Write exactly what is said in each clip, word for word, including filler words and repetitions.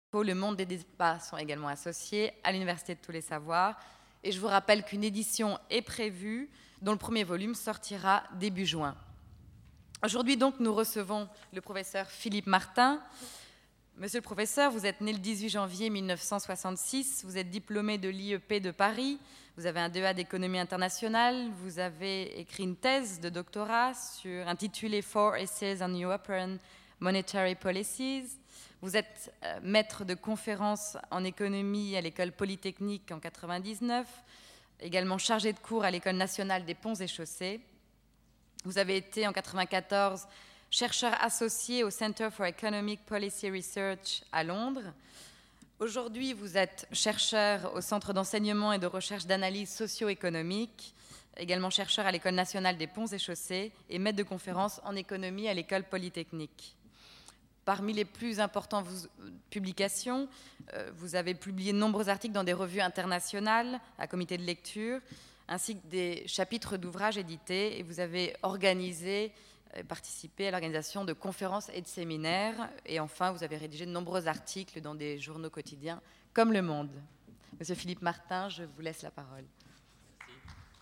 Le monde des débats sont également associés à l'Université de tous les savoirs. Et je vous rappelle qu'une édition est prévue, dont le premier volume sortira début juin. Aujourd'hui, donc, nous recevons le professeur Philippe Martin. Monsieur le professeur, vous êtes né le dix-huit janvier mille neuf cent soixante-six, vous êtes diplômé de l'I E P de Paris, vous avez un D E A d'économie internationale, vous avez écrit une thèse de doctorat sur, intitulée Four Essays on European Monetary Policies. Vous êtes euh, maître de conférences en économie à l'école polytechnique en quatre-vingt-dix-neuf, également chargé de cours à l'école nationale des ponts et chaussées. Vous avez été en quatre-vingt-quatorze chercheur associé au Center for Economic Policy Research à Londres. Aujourd'hui, vous êtes chercheur au Centre d'enseignement et de recherche d'analyse socio-économique, également chercheur à l'École nationale des ponts et chaussées et maître de conférences en économie à l'École polytechnique. Parmi les plus importantes publications, vous avez publié de nombreux articles dans des revues internationales, à comité de lecture, ainsi que des chapitres d'ouvrages édités, et vous avez organisé participé à l'organisation de conférences et de séminaires. Et enfin, vous avez rédigé de nombreux articles dans des journaux quotidiens comme Le Monde. Monsieur Philippe Martin, je vous laisse la parole. Merci.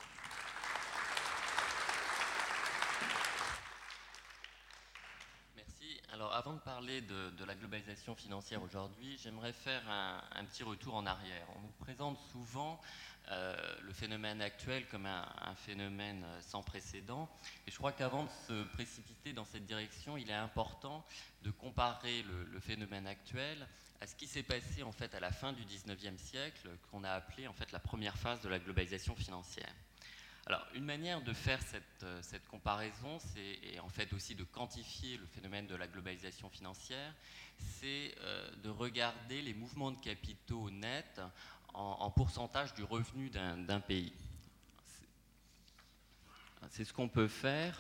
Merci. Alors, avant de parler de, de la globalisation financière aujourd'hui, j'aimerais faire un, un petit retour en arrière. On nous présente souvent Euh, le phénomène actuel comme un, un phénomène sans précédent. Et je crois qu'avant de se précipiter dans cette direction, il est important de comparer le, le phénomène actuel à ce qui s'est passé en fait à la fin du dix-neuvième siècle, qu'on a appelé en fait la première phase de la globalisation financière. Alors, une manière de faire cette, cette comparaison, c'est, et en fait aussi de quantifier le phénomène de la globalisation financière, c'est euh, de regarder les mouvements de capitaux nets en, en pourcentage du revenu d'un, d'un pays. C'est, c'est ce qu'on peut faire.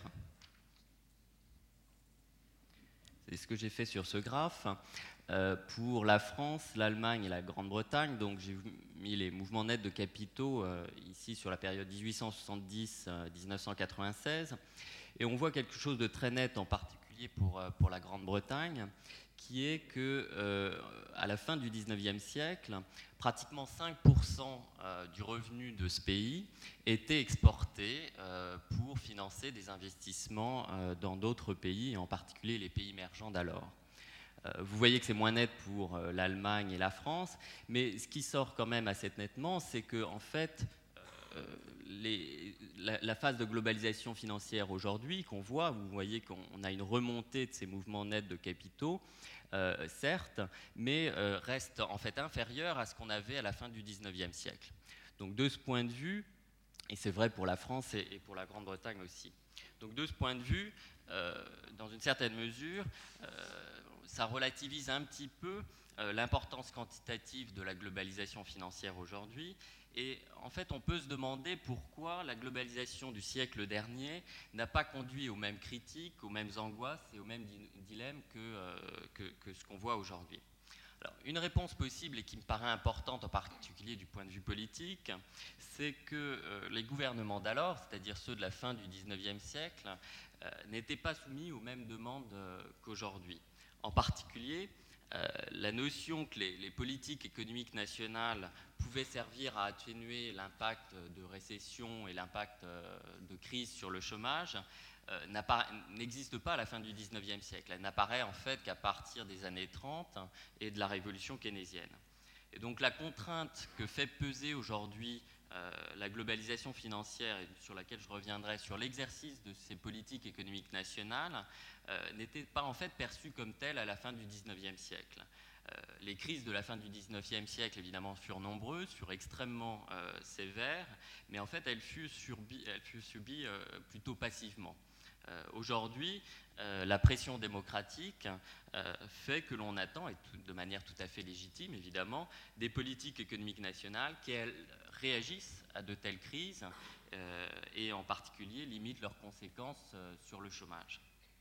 C'est ce que j'ai fait sur ce graphe. Euh, pour la France, l'Allemagne et la Grande-Bretagne, donc j'ai mis les mouvements nets de capitaux euh, ici sur la période dix-huit cent soixante-dix à dix-neuf cent quatre-vingt-seize, et on voit quelque chose de très net, en particulier pour, euh, pour la Grande-Bretagne, qui est que euh, à la fin du dix-neuvième siècle, pratiquement cinq pour cent euh, du revenu de ce pays était exporté euh, pour financer des investissements euh, dans d'autres pays, et en particulier les pays émergents d'alors. Vous voyez que c'est moins net pour l'Allemagne et la France, mais ce qui sort quand même assez nettement, c'est que en fait, euh, les, la, la phase de globalisation financière aujourd'hui qu'on voit, vous voyez qu'on a une remontée de ces mouvements nets de capitaux, euh, certes, mais euh, reste en fait inférieure à ce qu'on avait à la fin du dix-neuvième siècle. Donc de ce point de vue, et c'est vrai pour la France et, et pour la Grande-Bretagne aussi. Donc de ce point de vue, euh, dans une certaine mesure, euh, ça relativise un petit peu euh, l'importance quantitative de la globalisation financière aujourd'hui. Et en fait, on peut se demander pourquoi la globalisation du siècle dernier n'a pas conduit aux mêmes critiques, aux mêmes angoisses et aux mêmes di- dilemmes que, euh, que, que ce qu'on voit aujourd'hui. Alors, une réponse possible et qui me paraît importante, en particulier du point de vue politique, c'est que euh, les gouvernements d'alors, c'est-à-dire ceux de la fin du dix-neuvième siècle, euh, n'étaient pas soumis aux mêmes demandes euh, qu'aujourd'hui. En particulier, euh, la notion que les, les politiques économiques nationales pouvaient servir à atténuer l'impact de récession et l'impact euh, de crise sur le chômage euh, n'existe pas à la fin du dix-neuvième siècle. Elle n'apparaît en fait qu'à partir des années trente et de la révolution keynésienne. Et donc la contrainte que fait peser aujourd'hui euh, la globalisation financière, et sur laquelle je reviendrai, sur l'exercice de ces politiques économiques nationales, euh, n'était pas en fait perçue comme telle à la fin du dix-neuvième siècle. Euh, les crises de la fin du dix-neuvième siècle, évidemment, furent nombreuses, furent extrêmement euh, sévères, mais en fait, elles furent, surbi, elles furent subies euh, plutôt passivement. Euh, aujourd'hui, euh, la pression démocratique euh, fait que l'on attend, et tout, de manière tout à fait légitime évidemment, des politiques économiques nationales qui elles, réagissent à de telles crises euh, et en particulier limitent leurs conséquences euh, sur le chômage.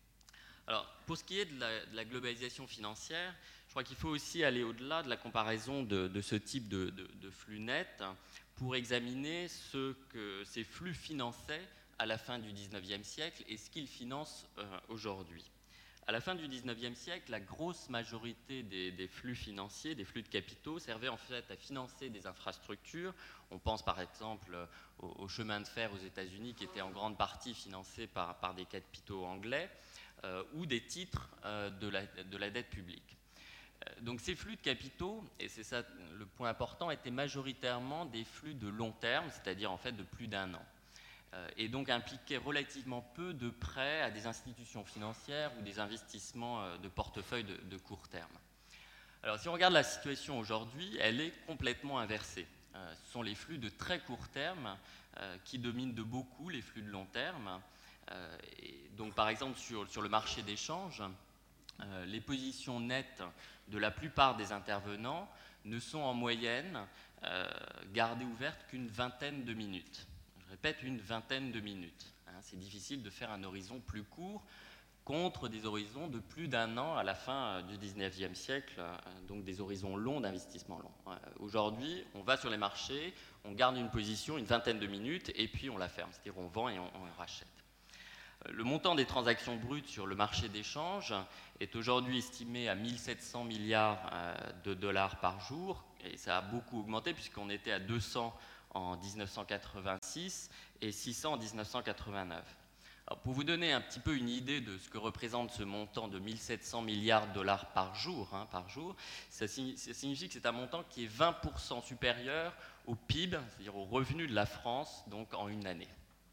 Alors, pour ce qui est de la, de la globalisation financière, je crois qu'il faut aussi aller au-delà de la comparaison de, de ce type de, de, de flux nets pour examiner ce que ces flux finançaient à la fin du dix-neuvième siècle et ce qu'ils financent euh, aujourd'hui. À la fin du dix-neuvième siècle, la grosse majorité des, des flux financiers, des flux de capitaux, servaient en fait à financer des infrastructures. On pense par exemple au, au chemin de fer aux États-Unis qui était en grande partie financé par, par des capitaux anglais euh, ou des titres euh, de, la, de la dette publique. Donc ces flux de capitaux, et c'est ça le point important, étaient majoritairement des flux de long terme, c'est-à-dire en fait de plus d'un an. Et donc impliquaient relativement peu de prêts à des institutions financières ou des investissements de portefeuille de, de court terme. Alors si on regarde la situation aujourd'hui, elle est complètement inversée. Euh, ce sont les flux de très court terme euh, qui dominent de beaucoup les flux de long terme. Euh, et donc par exemple sur, sur le marché d'échange, euh, les positions nettes de la plupart des intervenants ne sont en moyenne euh, gardées ouvertes qu'une vingtaine de minutes. Je répète, une vingtaine de minutes. Hein, c'est difficile de faire un horizon plus court contre des horizons de plus d'un an à la fin du dix-neuvième siècle, donc des horizons longs d'investissement long. Aujourd'hui, on va sur les marchés, on garde une position une vingtaine de minutes et puis on la ferme, c'est-à-dire on vend et on, on rachète. Le montant des transactions brutes sur le marché d'échange est aujourd'hui estimé à mille sept cents milliards de dollars par jour, et ça a beaucoup augmenté puisqu'on était à deux cents en dix-neuf cent quatre-vingt-six et six cents en dix-neuf cent quatre-vingt-neuf. Alors pour vous donner un petit peu une idée de ce que représente ce montant de mille sept cents milliards de dollars par jour, hein, par jour, ça signifie, ça signifie que c'est un montant qui est vingt pour cent supérieur au P I B, c'est-à-dire au revenu de la France, donc en une année.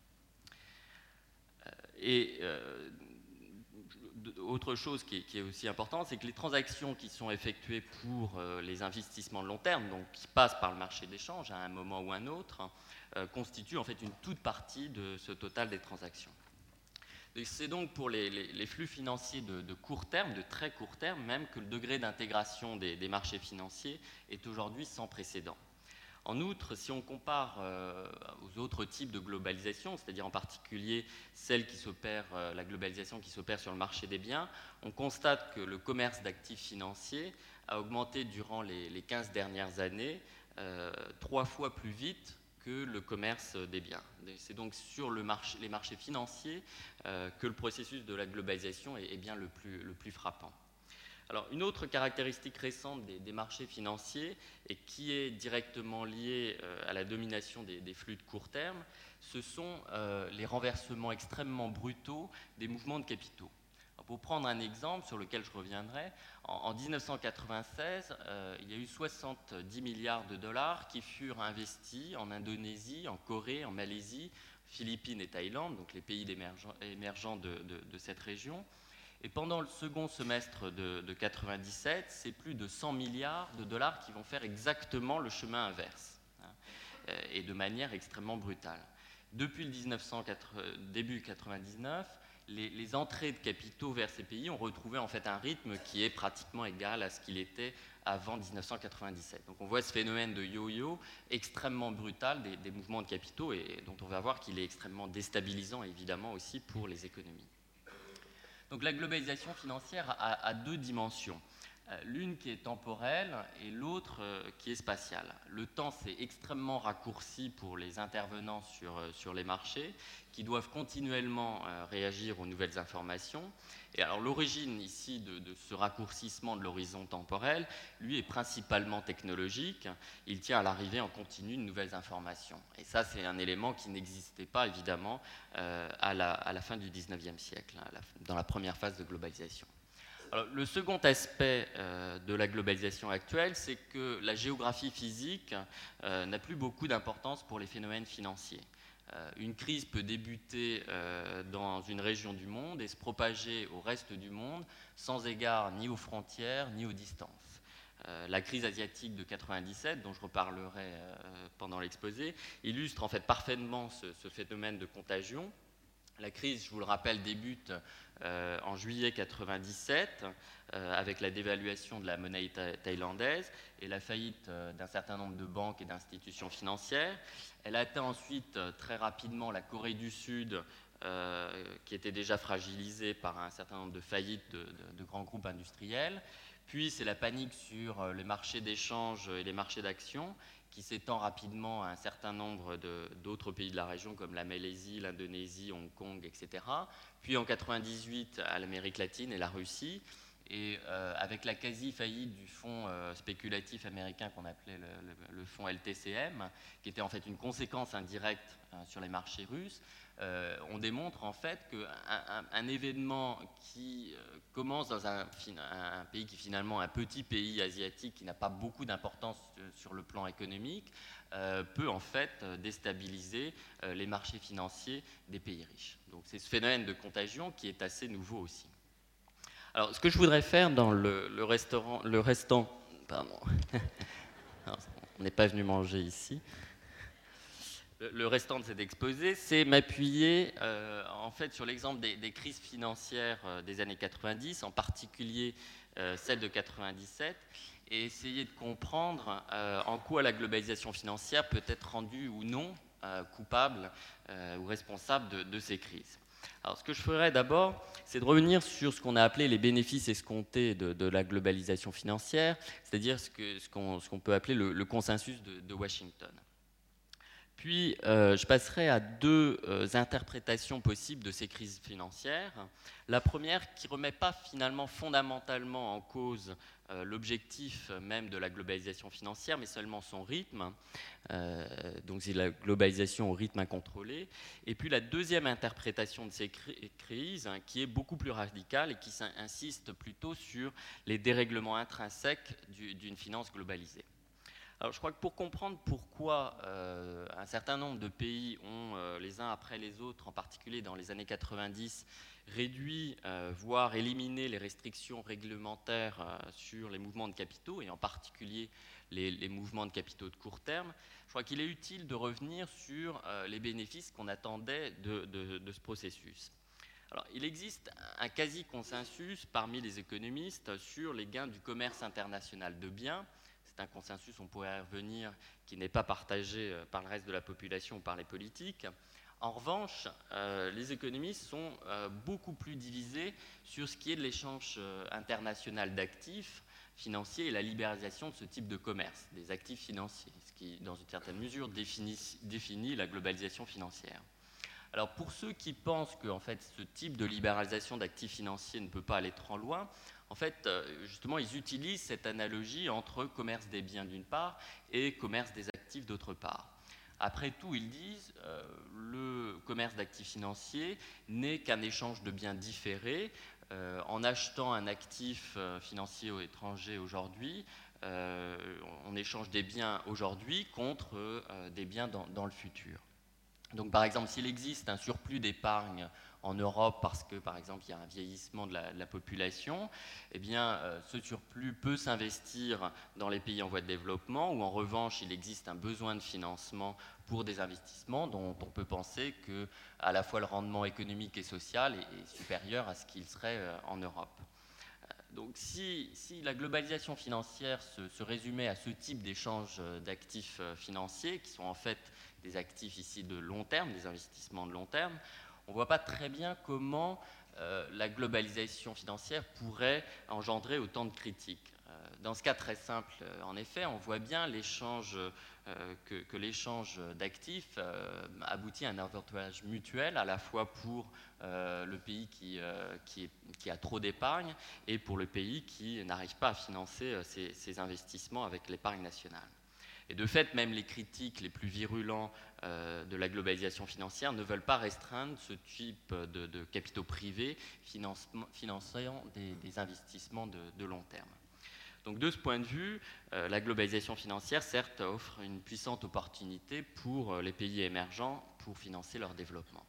Et euh, autre chose qui est, qui est aussi importante, c'est que les transactions qui sont effectuées pour euh, les investissements de long terme, donc qui passent par le marché d'échange à un moment ou un autre, euh, constituent en fait une toute partie de ce total des transactions. C'est donc pour les, les, les flux financiers de, de court terme, de très court terme, même que le degré d'intégration des, des marchés financiers est aujourd'hui sans précédent. En outre, si on compare euh, aux autres types de globalisation, c'est-à-dire en particulier celle qui s'opère, euh, la globalisation qui s'opère sur le marché des biens, on constate que le commerce d'actifs financiers a augmenté durant les, les quinze dernières années euh, trois fois plus vite que le commerce des biens. C'est donc sur le marché, les marchés financiers euh, que le processus de la globalisation est, est bien le plus, le plus frappant. Alors, une autre caractéristique récente des, des marchés financiers et qui est directement liée euh, à la domination des, des flux de court terme, ce sont euh, les renversements extrêmement brutaux des mouvements de capitaux. Alors, pour prendre un exemple sur lequel je reviendrai, en, en dix-neuf cent quatre-vingt-seize, euh, il y a eu soixante-dix milliards de dollars qui furent investis en Indonésie, en Corée, en Malaisie, Philippines et Thaïlande, donc les pays émergents de, de, de cette région. Et pendant le second semestre de, de quatre-vingt-dix-sept, c'est plus de cent milliards de dollars qui vont faire exactement le chemin inverse, hein, et de manière extrêmement brutale. Depuis le dix-neuf cent quatre, début quatre-vingt-dix-neuf, les, les entrées de capitaux vers ces pays ont retrouvé en fait un rythme qui est pratiquement égal à ce qu'il était avant dix-neuf cent quatre-vingt-dix-sept. Donc on voit ce phénomène de yo-yo extrêmement brutal des, des mouvements de capitaux et dont on va voir qu'il est extrêmement déstabilisant évidemment aussi pour les économies. Donc la globalisation financière a, a deux dimensions, euh, l'une qui est temporelle et l'autre euh, qui est spatiale. Le temps s'est extrêmement raccourci pour les intervenants sur, euh, sur les marchés qui doivent continuellement euh, réagir aux nouvelles informations. Et alors l'origine ici de, de ce raccourcissement de l'horizon temporel, lui, est principalement technologique. Il tient à l'arrivée en continu de nouvelles informations. Et ça, c'est un élément qui n'existait pas, évidemment, euh, à, la, à la fin du dix-neuvième siècle, à la, dans la première phase de globalisation. Alors, le second aspect euh, de la globalisation actuelle, c'est que la géographie physique euh, n'a plus beaucoup d'importance pour les phénomènes financiers. Une crise peut débuter dans une région du monde et se propager au reste du monde sans égard ni aux frontières ni aux distances. La crise asiatique de quatre-vingt-dix-sept, dont je reparlerai pendant l'exposé, illustre en fait parfaitement ce, ce phénomène de contagion. La crise, je vous le rappelle, débute euh, en juillet quatre-vingt-dix-sept euh, avec la dévaluation de la monnaie tha- thaïlandaise et la faillite euh, d'un certain nombre de banques et d'institutions financières. Elle atteint ensuite euh, très rapidement la Corée du Sud, euh, qui était déjà fragilisée par un certain nombre de faillites de, de, de grands groupes industriels. Puis c'est la panique sur euh, les marchés d'échange et les marchés d'actions qui s'étend rapidement à un certain nombre d'autres pays de la région, comme la Malaisie, l'Indonésie, Hong Kong, et cetera. Puis en quatre-vingt-dix-huit, à l'Amérique latine et la Russie. Et euh, avec la quasi-faillite du fonds euh, spéculatif américain qu'on appelait le, le, le fonds L T C M, qui était en fait une conséquence indirecte euh, sur les marchés russes, euh, on démontre en fait qu'un un, un événement qui euh, commence dans un, un pays qui finalement est un petit pays asiatique qui n'a pas beaucoup d'importance sur le plan économique, euh, peut en fait déstabiliser euh, les marchés financiers des pays riches. Donc c'est ce phénomène de contagion qui est assez nouveau aussi. Alors, ce que je voudrais faire dans le, le, restaurant, le restant... Pardon. Alors, on n'est pas venu manger ici. Le, le restant de cet exposé, c'est m'appuyer euh, en fait sur l'exemple des, des crises financières euh, des années quatre-vingt-dix, en particulier euh, celle de quatre-vingt-dix-sept, et essayer de comprendre euh, en quoi la globalisation financière peut être rendue ou non euh, coupable euh, ou responsable de, de ces crises. Alors, ce que je ferais d'abord, c'est de revenir sur ce qu'on a appelé les bénéfices escomptés de, de la globalisation financière, c'est-à-dire ce qu'on ce qu'on, ce qu'on peut appeler le, le consensus de, de Washington. Puis, euh, je passerai à deux euh, interprétations possibles de ces crises financières. La première, qui ne remet pas finalement fondamentalement en cause euh, l'objectif même de la globalisation financière, mais seulement son rythme. Euh, donc, c'est la globalisation au rythme incontrôlé. Et puis, la deuxième interprétation de ces cri- crises, hein, qui est beaucoup plus radicale et qui insiste plutôt sur les dérèglements intrinsèques du, d'une finance globalisée. Alors, je crois que pour comprendre pourquoi euh, un certain nombre de pays ont, euh, les uns après les autres, en particulier dans les années quatre-vingt-dix, réduit, euh, voire éliminé les restrictions réglementaires euh, sur les mouvements de capitaux, et en particulier les, les mouvements de capitaux de court terme, je crois qu'il est utile de revenir sur euh, les bénéfices qu'on attendait de, de, de ce processus. Alors, il existe un quasi-consensus parmi les économistes sur les gains du commerce international de biens. C'est un consensus, on pourrait y revenir, qui n'est pas partagé par le reste de la population ou par les politiques. En revanche, euh, les économistes sont euh, beaucoup plus divisés sur ce qui est de l'échange euh, international d'actifs financiers et la libéralisation de ce type de commerce, des actifs financiers, ce qui, dans une certaine mesure, définit, définit la globalisation financière. Alors, pour ceux qui pensent que en fait, ce type de libéralisation d'actifs financiers ne peut pas aller trop loin, en fait, justement, ils utilisent cette analogie entre commerce des biens d'une part et commerce des actifs d'autre part. Après tout, ils disent euh, le commerce d'actifs financiers n'est qu'un échange de biens différés. Euh, en achetant un actif euh, financier au étranger aujourd'hui, euh, on échange des biens aujourd'hui contre euh, des biens dans, dans le futur. Donc, par exemple, s'il existe un surplus d'épargne en Europe parce que, par exemple, il y a un vieillissement de la, de la population, eh bien, euh, ce surplus peut s'investir dans les pays en voie de développement, ou en revanche, il existe un besoin de financement pour des investissements dont on peut penser que, à la fois, le rendement économique et social est, est supérieur à ce qu'il serait euh, en Europe. Donc, si, si la globalisation financière se, se résumait à ce type d'échange d'actifs financiers, qui sont en fait des actifs ici de long terme, des investissements de long terme, on ne voit pas très bien comment euh, la globalisation financière pourrait engendrer autant de critiques. Euh, dans ce cas très simple, euh, en effet, on voit bien l'échange, euh, que, que l'échange d'actifs euh, aboutit à un avantage mutuel, à la fois pour euh, le pays qui, euh, qui, est, qui a trop d'épargne et pour le pays qui n'arrive pas à financer euh, ses, ses investissements avec l'épargne nationale. Et de fait, même les critiques les plus virulents euh, de la globalisation financière ne veulent pas restreindre ce type de, de capitaux privés finançant des, des investissements de, de long terme. Donc de ce point de vue, euh, la globalisation financière, certes, offre une puissante opportunité pour les pays émergents pour financer leur développement.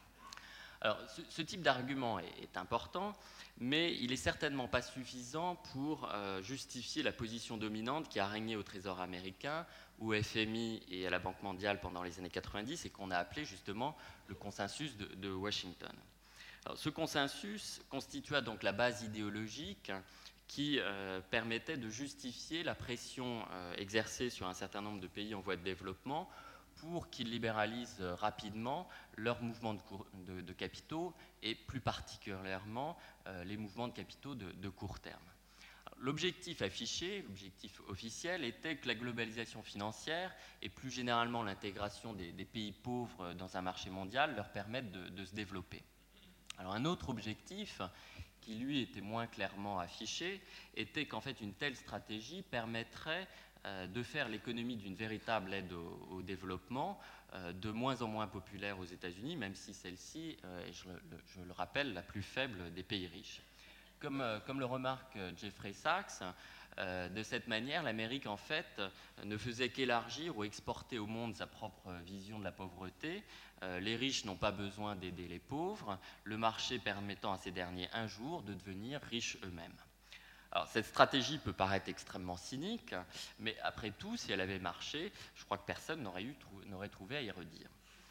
Alors, ce, ce type d'argument est, est important, mais il n'est certainement pas suffisant pour euh, justifier la position dominante qui a régné au Trésor américain, au F M I et à la Banque mondiale pendant les années quatre-vingt-dix et qu'on a appelé justement le consensus de, de Washington. Alors, ce consensus constitua donc la base idéologique qui euh, permettait de justifier la pression euh, exercée sur un certain nombre de pays en voie de développement pour qu'ils libéralisent rapidement leurs mouvements de, cour, de, de capitaux et plus particulièrement euh, les mouvements de capitaux de, de court terme. L'objectif affiché, l'objectif officiel, était que la globalisation financière et plus généralement l'intégration des, des pays pauvres dans un marché mondial leur permettent de, de se développer. Alors un autre objectif, qui lui était moins clairement affiché, était qu'en fait une telle stratégie permettrait euh, de faire l'économie d'une véritable aide au, au développement euh, de moins en moins populaire aux États-Unis, même si celle-ci euh, est, je le, je le rappelle, la plus faible des pays riches. Comme, euh, comme le remarque Jeffrey Sachs, euh, de cette manière, l'Amérique, en fait, ne faisait qu'élargir ou exporter au monde sa propre vision de la pauvreté. Euh, les riches n'ont pas besoin d'aider les pauvres, le marché permettant à ces derniers un jour de devenir riches eux-mêmes. Alors, cette stratégie peut paraître extrêmement cynique, mais après tout, si elle avait marché, je crois que personne n'aurait, eu, n'aurait trouvé à y redire.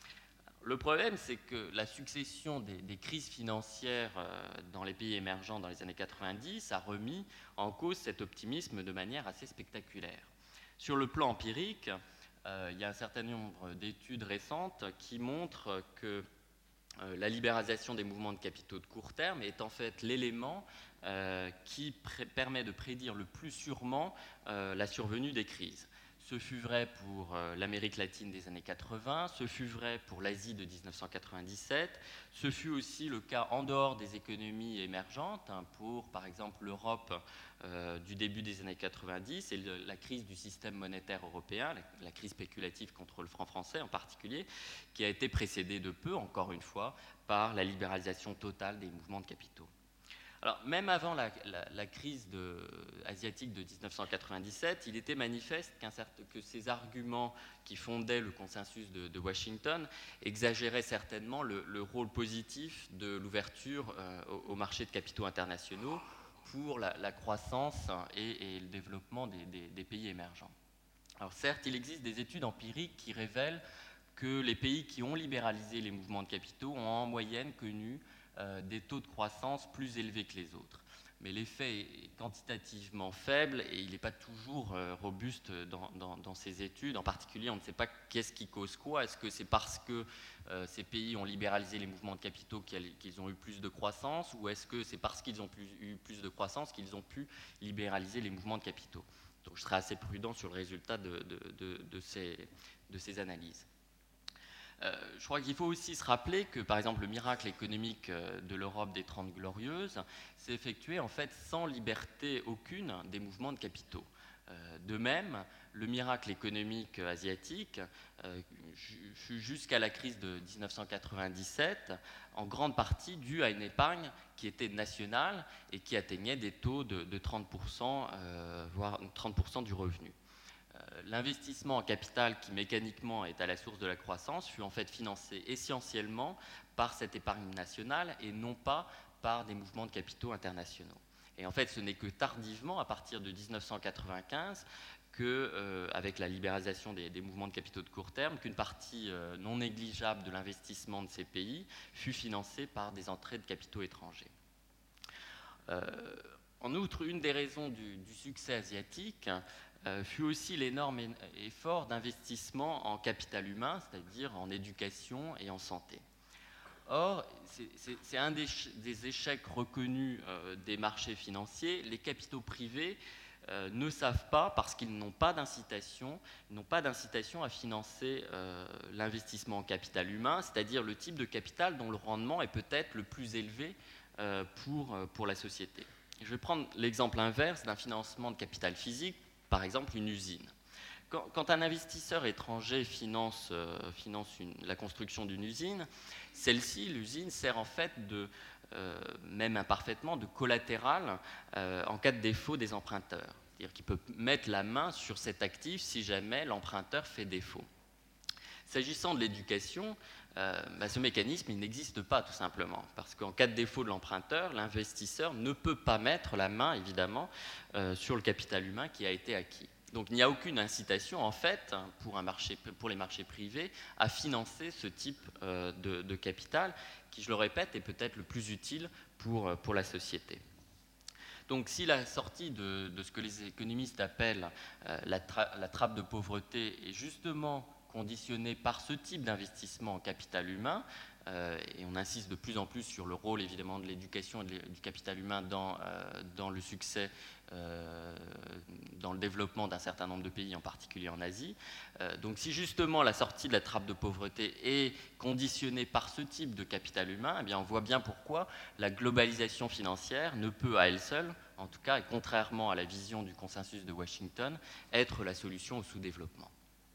Le problème, c'est que la succession des, des crises financières euh, dans les pays émergents dans les années quatre-vingt-dix a remis en cause cet optimisme de manière assez spectaculaire. Sur le plan empirique, euh, il y a un certain nombre d'études récentes qui montrent que euh, la libéralisation des mouvements de capitaux de court terme est en fait l'élément euh, qui pré- permet de prédire le plus sûrement euh, la survenue des crises. Ce fut vrai pour euh, l'Amérique latine des années quatre-vingts, ce fut vrai pour l'Asie de mille neuf cent quatre-vingt-dix-sept, ce fut aussi le cas en dehors des économies émergentes, hein, pour par exemple l'Europe euh, du début des années quatre-vingt-dix et le, la crise du système monétaire européen, la, la crise spéculative contre le franc français en particulier, qui a été précédée de peu, encore une fois, par la libéralisation totale des mouvements de capitaux. Alors, même avant la, la, la crise de, asiatique de mille neuf cent quatre-vingt-dix-sept, il était manifeste qu'un certain, que ces arguments qui fondaient le consensus de, de Washington exagéraient certainement le, le rôle positif de l'ouverture euh, au, au marché de capitaux internationaux pour la, la croissance et, et le développement des, des, des pays émergents. Alors certes, il existe des études empiriques qui révèlent que les pays qui ont libéralisé les mouvements de capitaux ont en moyenne connu Euh, des taux de croissance plus élevés que les autres. Mais l'effet est quantitativement faible et il n'est pas toujours euh, robuste dans, dans, dans ces études. En particulier, on ne sait pas qu'est-ce qui cause quoi. Est-ce que c'est parce que euh, ces pays ont libéralisé les mouvements de capitaux qu'ils ont eu plus de croissance, ou est-ce que c'est parce qu'ils ont plus, eu plus de croissance qu'ils ont pu libéraliser les mouvements de capitaux? Donc je serai assez prudent sur le résultat de, de, de, de, ces, de ces analyses. Euh, je crois qu'il faut aussi se rappeler que, par exemple, le miracle économique de l'Europe des Trente Glorieuses s'est effectué en fait sans liberté aucune des mouvements de capitaux. Euh, de même, le miracle économique asiatique euh, fut jusqu'à la crise de mille neuf cent quatre-vingt-dix-sept en grande partie due à une épargne qui était nationale et qui atteignait des taux de, de trente pour cent, euh, voire trente pour cent du revenu. L'investissement en capital qui mécaniquement est à la source de la croissance fut en fait financé essentiellement par cette épargne nationale et non pas par des mouvements de capitaux internationaux. Et en fait, ce n'est que tardivement, à partir de mille neuf cent quatre-vingt-quinze, que, euh, avec la libéralisation des, des mouvements de capitaux de court terme, qu'une partie euh, non négligeable de l'investissement de ces pays fut financée par des entrées de capitaux étrangers. Euh, en outre, une des raisons du, du succès asiatique Euh, fut aussi l'énorme effort d'investissement en capital humain, c'est-à-dire en éducation et en santé. Or, c'est un des, des échecs reconnus euh, des marchés financiers. Les capitaux privés euh, ne savent pas, parce qu'ils n'ont pas d'incitation, n'ont pas d'incitation à financer euh, l'investissement en capital humain, c'est-à-dire le type de capital dont le rendement est peut-être le plus élevé euh, pour, pour la société. Je vais prendre l'exemple inverse d'un financement de capital physique, par exemple une usine. Quand, quand un investisseur étranger finance, euh, finance une, la construction d'une usine, celle-ci, l'usine, sert en fait, de, euh, même imparfaitement, de collatéral euh, en cas de défaut des emprunteurs. C'est-à-dire qu'il peut mettre la main sur cet actif si jamais l'emprunteur fait défaut. S'agissant de l'éducation, euh, bah, ce mécanisme il n'existe pas tout simplement, parce qu'en cas de défaut de l'emprunteur, l'investisseur ne peut pas mettre la main évidemment euh, sur le capital humain qui a été acquis. Donc il n'y a aucune incitation en fait pour, un marché, pour les marchés privés à financer ce type euh, de, de capital qui, je le répète, est peut-être le plus utile pour, pour la société. Donc si la sortie de, de ce que les économistes appellent euh, la, tra la trappe de pauvreté est justement conditionnée par ce type d'investissement en capital humain, euh, et on insiste de plus en plus sur le rôle évidemment de l'éducation et de, du capital humain dans, euh, dans le succès, euh, dans le développement d'un certain nombre de pays, en particulier en Asie. Euh, donc si justement la sortie de la trappe de pauvreté est conditionnée par ce type de capital humain, eh bien on voit bien pourquoi la globalisation financière ne peut à elle seule, en tout cas, et contrairement à la vision du consensus de Washington, être la solution au sous-développement.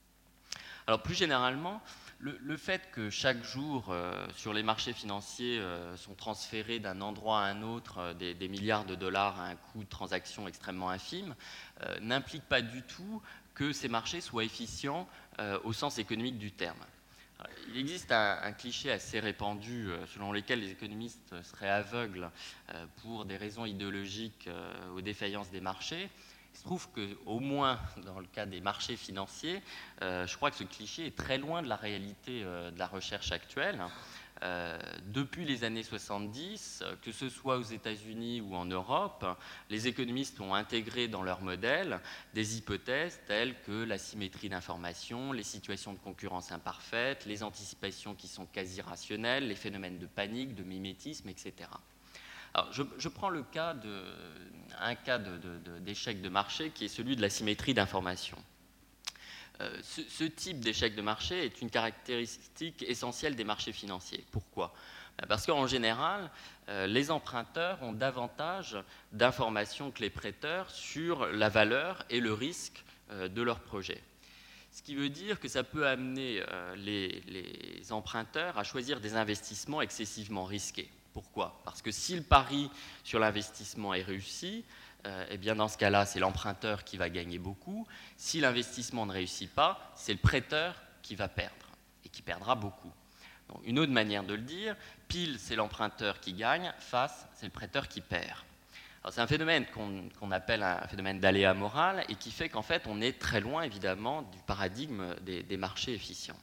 Alors plus généralement, le, le fait que chaque jour euh, sur les marchés financiers euh, sont transférés d'un endroit à un autre euh, des, des milliards de dollars à un coût de transaction extrêmement infime euh, n'implique pas du tout que ces marchés soient efficients euh, au sens économique du terme. Alors, il existe un, un cliché assez répandu euh, selon lequel les économistes seraient aveugles euh, pour des raisons idéologiques euh, aux défaillances des marchés. Il se trouve qu'au moins dans le cas des marchés financiers, euh, je crois que ce cliché est très loin de la réalité euh, de la recherche actuelle. Euh, depuis les années soixante-dix, que ce soit aux États-Unis ou en Europe, les économistes ont intégré dans leur modèle des hypothèses telles que la symétrie d'information, les situations de concurrence imparfaite, les anticipations qui sont quasi rationnelles, les phénomènes de panique, de mimétisme, et cetera. Alors, je, je prends le cas de, un cas de, de, de, d'échec de marché qui est celui de la symétrie d'information. Euh, ce, ce type d'échec de marché est une caractéristique essentielle des marchés financiers. Pourquoi ? Parce qu'en général, euh, les emprunteurs ont davantage d'informations que les prêteurs sur la valeur et le risque euh, de leur projet. Ce qui veut dire que ça peut amener euh, les, les emprunteurs à choisir des investissements excessivement risqués. Pourquoi ? Parce que si le pari sur l'investissement est réussi, euh, eh bien dans ce cas-là, c'est l'emprunteur qui va gagner beaucoup. Si l'investissement ne réussit pas, c'est le prêteur qui va perdre et qui perdra beaucoup. Donc, une autre manière de le dire, pile, c'est l'emprunteur qui gagne, face, c'est le prêteur qui perd. Alors, c'est un phénomène qu'on, qu'on appelle un phénomène d'aléa moral et qui fait qu'en fait, on est très loin, évidemment, du paradigme des, des marchés efficients.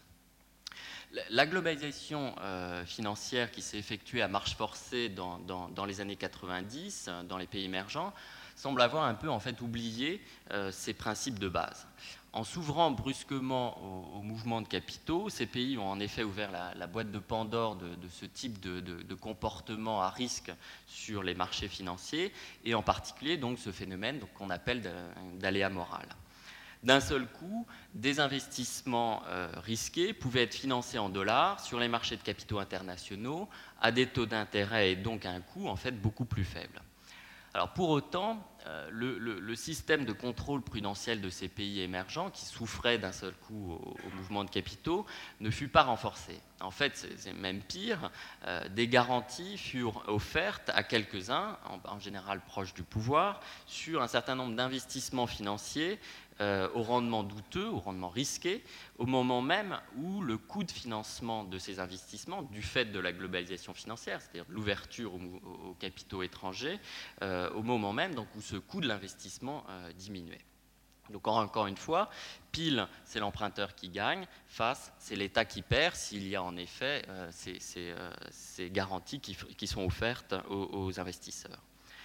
La globalisation euh, financière qui s'est effectuée à marche forcée dans, dans, dans les années quatre-vingt-dix, dans les pays émergents, semble avoir un peu en fait oublié euh, ces principes de base. En s'ouvrant brusquement au, au mouvement de capitaux, ces pays ont en effet ouvert la, la boîte de Pandore de, de ce type de, de, de comportement à risque sur les marchés financiers, et en particulier donc ce phénomène donc, qu'on appelle d'aléa moral. D'un seul coup, des investissements euh, risqués pouvaient être financés en dollars sur les marchés de capitaux internationaux à des taux d'intérêt et donc à un coût en fait beaucoup plus faible. Alors pour autant, euh, le, le, le système de contrôle prudentiel de ces pays émergents, qui souffraient d'un seul coup au, au mouvement de capitaux, ne fut pas renforcé. En fait, c'est, c'est même pire, euh, des garanties furent offertes à quelques-uns, en, en général proches du pouvoir, sur un certain nombre d'investissements financiers Euh, au rendement douteux, au rendement risqué, au moment même où le coût de financement de ces investissements, du fait de la globalisation financière, c'est-à-dire l'ouverture aux, aux capitaux étrangers, euh, au moment même donc, où ce coût de l'investissement euh, diminuait. Donc encore une fois, pile, c'est l'emprunteur qui gagne, face, c'est l'État qui perd s'il y a en effet euh, ces, ces, euh, ces garanties qui, qui sont offertes aux, aux investisseurs.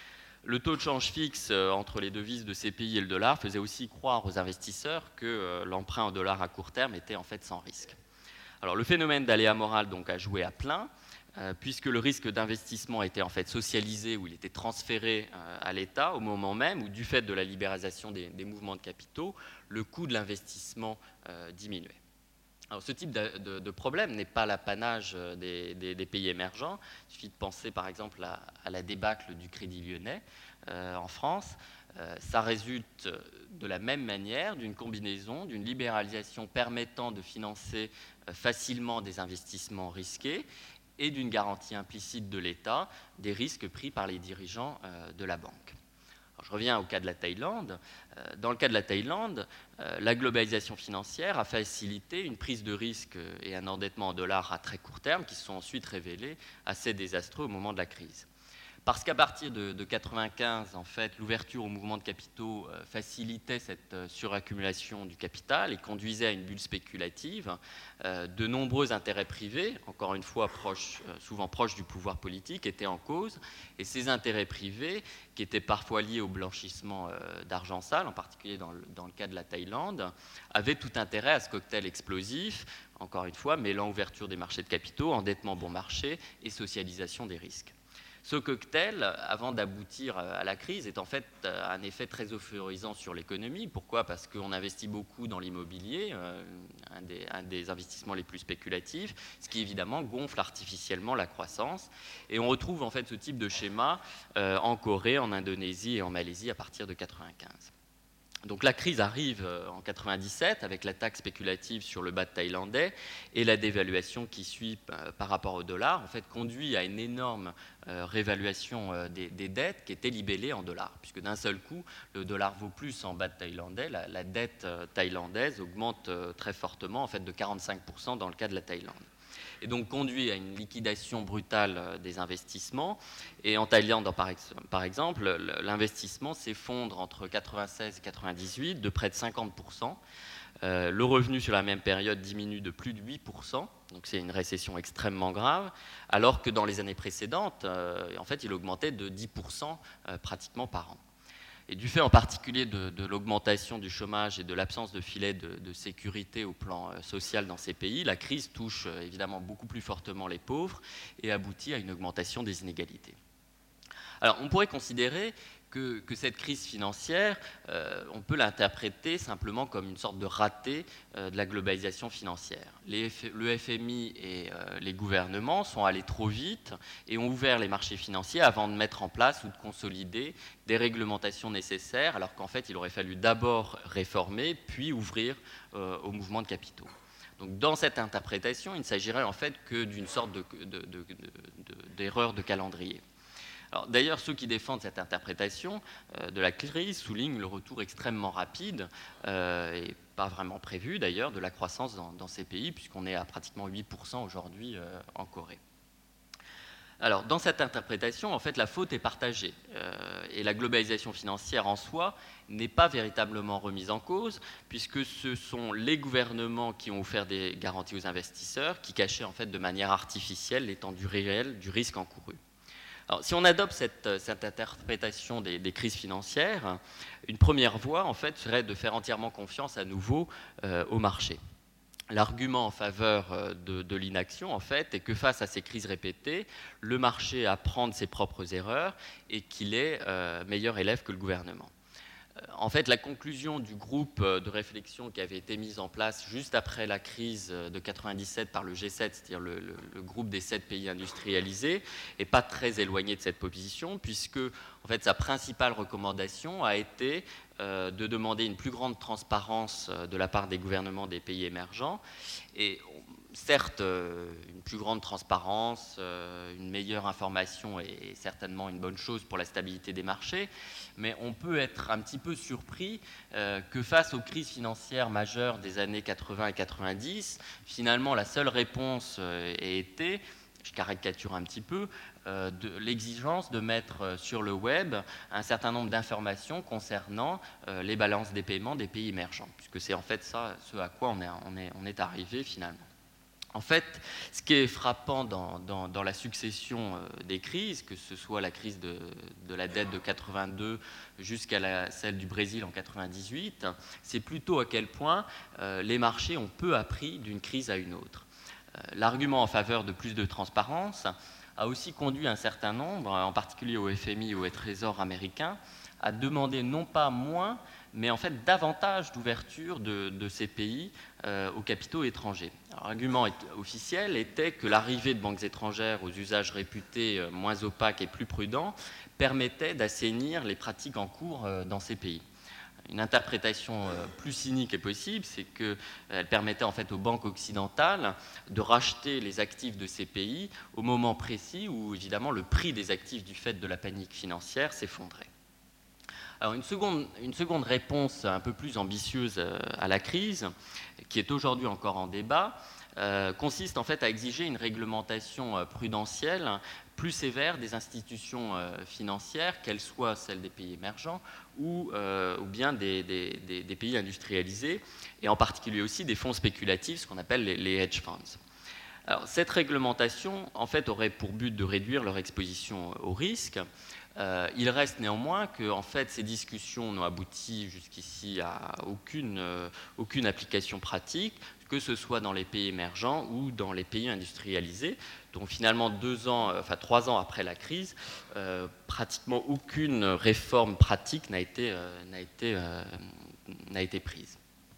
Le taux de change fixe entre les devises de ces pays et le dollar faisait aussi croire aux investisseurs que l'emprunt en dollars à court terme était en fait sans risque. Alors le phénomène d'aléa moral donc a joué à plein, euh, puisque le risque d'investissement était en fait socialisé ou il était transféré euh, à l'État au moment même où, du fait de la libéralisation des, des mouvements de capitaux, le coût de l'investissement euh, diminuait. Alors, ce type de, de, de problème n'est pas l'apanage des, des, des pays émergents. Il suffit de penser par exemple à, à la débâcle du Crédit Lyonnais euh, en France. Euh, ça résulte de la même manière d'une combinaison, d'une libéralisation permettant de financer euh, facilement des investissements risqués et d'une garantie implicite de l'État des risques pris par les dirigeants euh, de la banque. Alors, je reviens au cas de la Thaïlande. Dans le cas de la Thaïlande, la globalisation financière a facilité une prise de risque et un endettement en dollars à très court terme qui se sont ensuite révélés assez désastreux au moment de la crise. Parce qu'à partir de, de quatre-vingt-quinze, en fait, l'ouverture au mouvement de capitaux euh, facilitait cette euh, suraccumulation du capital et conduisait à une bulle spéculative. Euh, de nombreux intérêts privés, encore une fois proches, euh, souvent proches du pouvoir politique, étaient en cause. Et ces intérêts privés, qui étaient parfois liés au blanchissement euh, d'argent sale, en particulier dans le, dans le cas de la Thaïlande, avaient tout intérêt à ce cocktail explosif, encore une fois, mêlant ouverture des marchés de capitaux, endettement bon marché et socialisation des risques. Ce cocktail, avant d'aboutir à la crise, est en fait un effet très euphorisant sur l'économie. Pourquoi? Parce qu'on investit beaucoup dans l'immobilier, euh, un, des, un des investissements les plus spéculatifs, ce qui évidemment gonfle artificiellement la croissance. Et on retrouve en fait ce type de schéma euh, en Corée, en Indonésie et en Malaisie à partir de quatre-vingt-quinze. Donc la crise arrive en quatre-vingt-dix-sept avec l'attaque spéculative sur le baht thaïlandais et la dévaluation qui suit par rapport au dollar, en fait, conduit à une énorme euh, réévaluation euh, des, des dettes qui étaient libellées en dollars, puisque d'un seul coup, le dollar vaut plus en baht thaïlandais, la, la dette euh, thaïlandaise augmente euh, très fortement, en fait de quarante-cinq pour cent dans le cas de la Thaïlande. Et donc conduit à une liquidation brutale des investissements. Et en Thaïlande, par, ex par exemple, l'investissement s'effondre entre quatre-vingt-seize et quatre-vingt-dix-huit de près de cinquante pour cent. Euh, le revenu sur la même période diminue de plus de huit pour cent, donc c'est une récession extrêmement grave, alors que dans les années précédentes, euh, en fait, il augmentait de dix pour cent euh, pratiquement par an. Et du fait en particulier de, de l'augmentation du chômage et de l'absence de filet de, de sécurité au plan euh, social dans ces pays, la crise touche euh, évidemment beaucoup plus fortement les pauvres et aboutit à une augmentation des inégalités. Alors on pourrait considérer que, que cette crise financière, euh, on peut l'interpréter simplement comme une sorte de raté euh, de la globalisation financière. Les F, le F M I et euh, les gouvernements sont allés trop vite et ont ouvert les marchés financiers avant de mettre en place ou de consolider des réglementations nécessaires, alors qu'en fait il aurait fallu d'abord réformer puis ouvrir euh, au mouvement de capitaux. Donc dans cette interprétation, il ne s'agirait en fait que d'une sorte de, de, de, de, de, d'erreur de calendrier. D'ailleurs, ceux qui défendent cette interprétation euh, de la crise soulignent le retour extrêmement rapide, euh, et pas vraiment prévu d'ailleurs, de la croissance dans, dans ces pays, puisqu'on est à pratiquement huit pour cent aujourd'hui euh, en Corée. Alors, dans cette interprétation, en fait, la faute est partagée, euh, et la globalisation financière en soi n'est pas véritablement remise en cause, puisque ce sont les gouvernements qui ont offert des garanties aux investisseurs, qui cachaient en fait de manière artificielle l'étendue réelle du risque encouru. Alors, si on adopte cette, cette interprétation des, des crises financières, une première voie, en fait, serait de faire entièrement confiance à nouveau euh, au marché. L'argument en faveur de, de l'inaction, en fait, est que face à ces crises répétées, le marché apprend de ses propres erreurs et qu'il est euh, meilleur élève que le gouvernement. En fait, la conclusion du groupe de réflexion qui avait été mise en place juste après la crise de quatre-vingt-dix-sept par le G sept, c'est-à-dire le, le, le groupe des sept pays industrialisés, n'est pas très éloignée de cette position, puisque en fait, sa principale recommandation a été euh, de demander une plus grande transparence de la part des gouvernements des pays émergents. Et certes, une plus grande transparence, une meilleure information est certainement une bonne chose pour la stabilité des marchés, mais on peut être un petit peu surpris que face aux crises financières majeures des années quatre-vingts et quatre-vingt-dix, finalement la seule réponse ait été, je caricature un petit peu, de l'exigence de mettre sur le web un certain nombre d'informations concernant les balances des paiements des pays émergents, puisque c'est en fait ça ce à quoi on est, on est, on est arrivé finalement. En fait, ce qui est frappant dans, dans, dans la succession euh, des crises, que ce soit la crise de, de la dette de quatre-vingt-deux jusqu'à la, celle du Brésil en quatre-vingt-dix-huit, c'est plutôt à quel point euh, les marchés ont peu appris d'une crise à une autre. Euh, l'argument en faveur de plus de transparence a aussi conduit un certain nombre, en particulier au F M I ou au Trésor américain, à demander non pas moins, mais en fait davantage d'ouverture de, de ces pays euh, aux capitaux étrangers. L'argument officiel était que l'arrivée de banques étrangères aux usages réputés euh, moins opaques et plus prudents permettait d'assainir les pratiques en cours euh, dans ces pays. Une interprétation euh, plus cynique est possible, c'est qu'elle euh, permettait en fait aux banques occidentales de racheter les actifs de ces pays au moment précis où évidemment le prix des actifs du fait de la panique financière s'effondrait. Alors une seconde, une seconde réponse un peu plus ambitieuse à la crise, qui est aujourd'hui encore en débat, euh, consiste en fait à exiger une réglementation prudentielle plus sévère des institutions euh, financières, qu'elles soient celles des pays émergents ou, euh, ou bien des, des, des, des pays industrialisés, et en particulier aussi des fonds spéculatifs, ce qu'on appelle les, les hedge funds. Alors, cette réglementation, en fait, aurait pour but de réduire leur exposition au risque. Euh, il reste néanmoins que en fait, ces discussions n'ont abouti jusqu'ici à aucune, euh, aucune application pratique, que ce soit dans les pays émergents ou dans les pays industrialisés. Donc finalement, deux ans, enfin trois ans après la crise, euh, pratiquement aucune réforme pratique n'a été, euh, n'a été, euh, n'a été prise.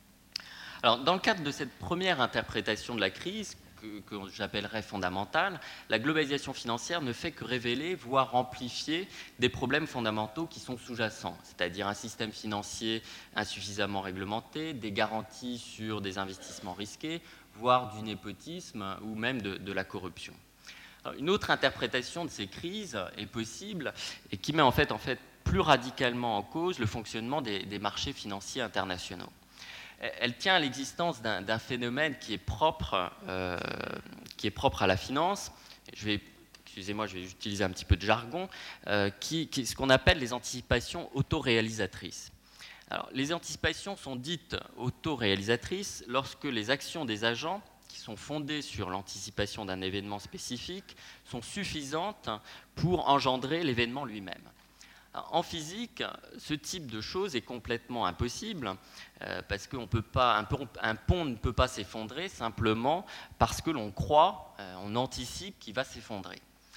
Alors, dans le cadre de cette première interprétation de la crise, que, que j'appellerais fondamentale, la globalisation financière ne fait que révéler, voire amplifier des problèmes fondamentaux qui sont sous-jacents, c'est-à-dire un système financier insuffisamment réglementé, des garanties sur des investissements risqués, voire du népotisme ou même de, de la corruption. Alors, une autre interprétation de ces crises est possible et qui met en fait, en fait plus radicalement en cause le fonctionnement des, des marchés financiers internationaux. Elle tient à l'existence d'un, d'un phénomène qui est propre, euh, qui est propre à la finance. Je vais, excusez-moi, je vais utiliser un petit peu de jargon, euh, qui, qui est ce qu'on appelle les anticipations autoréalisatrices. Alors, les anticipations sont dites autoréalisatrices lorsque les actions des agents, qui sont fondées sur l'anticipation d'un événement spécifique, sont suffisantes pour engendrer l'événement lui-même. En physique, ce type de chose est complètement impossible euh, parce qu'on peut pas, un pont, un pont ne peut pas s'effondrer simplement parce que l'on croit, euh, on anticipe qu'il va s'effondrer.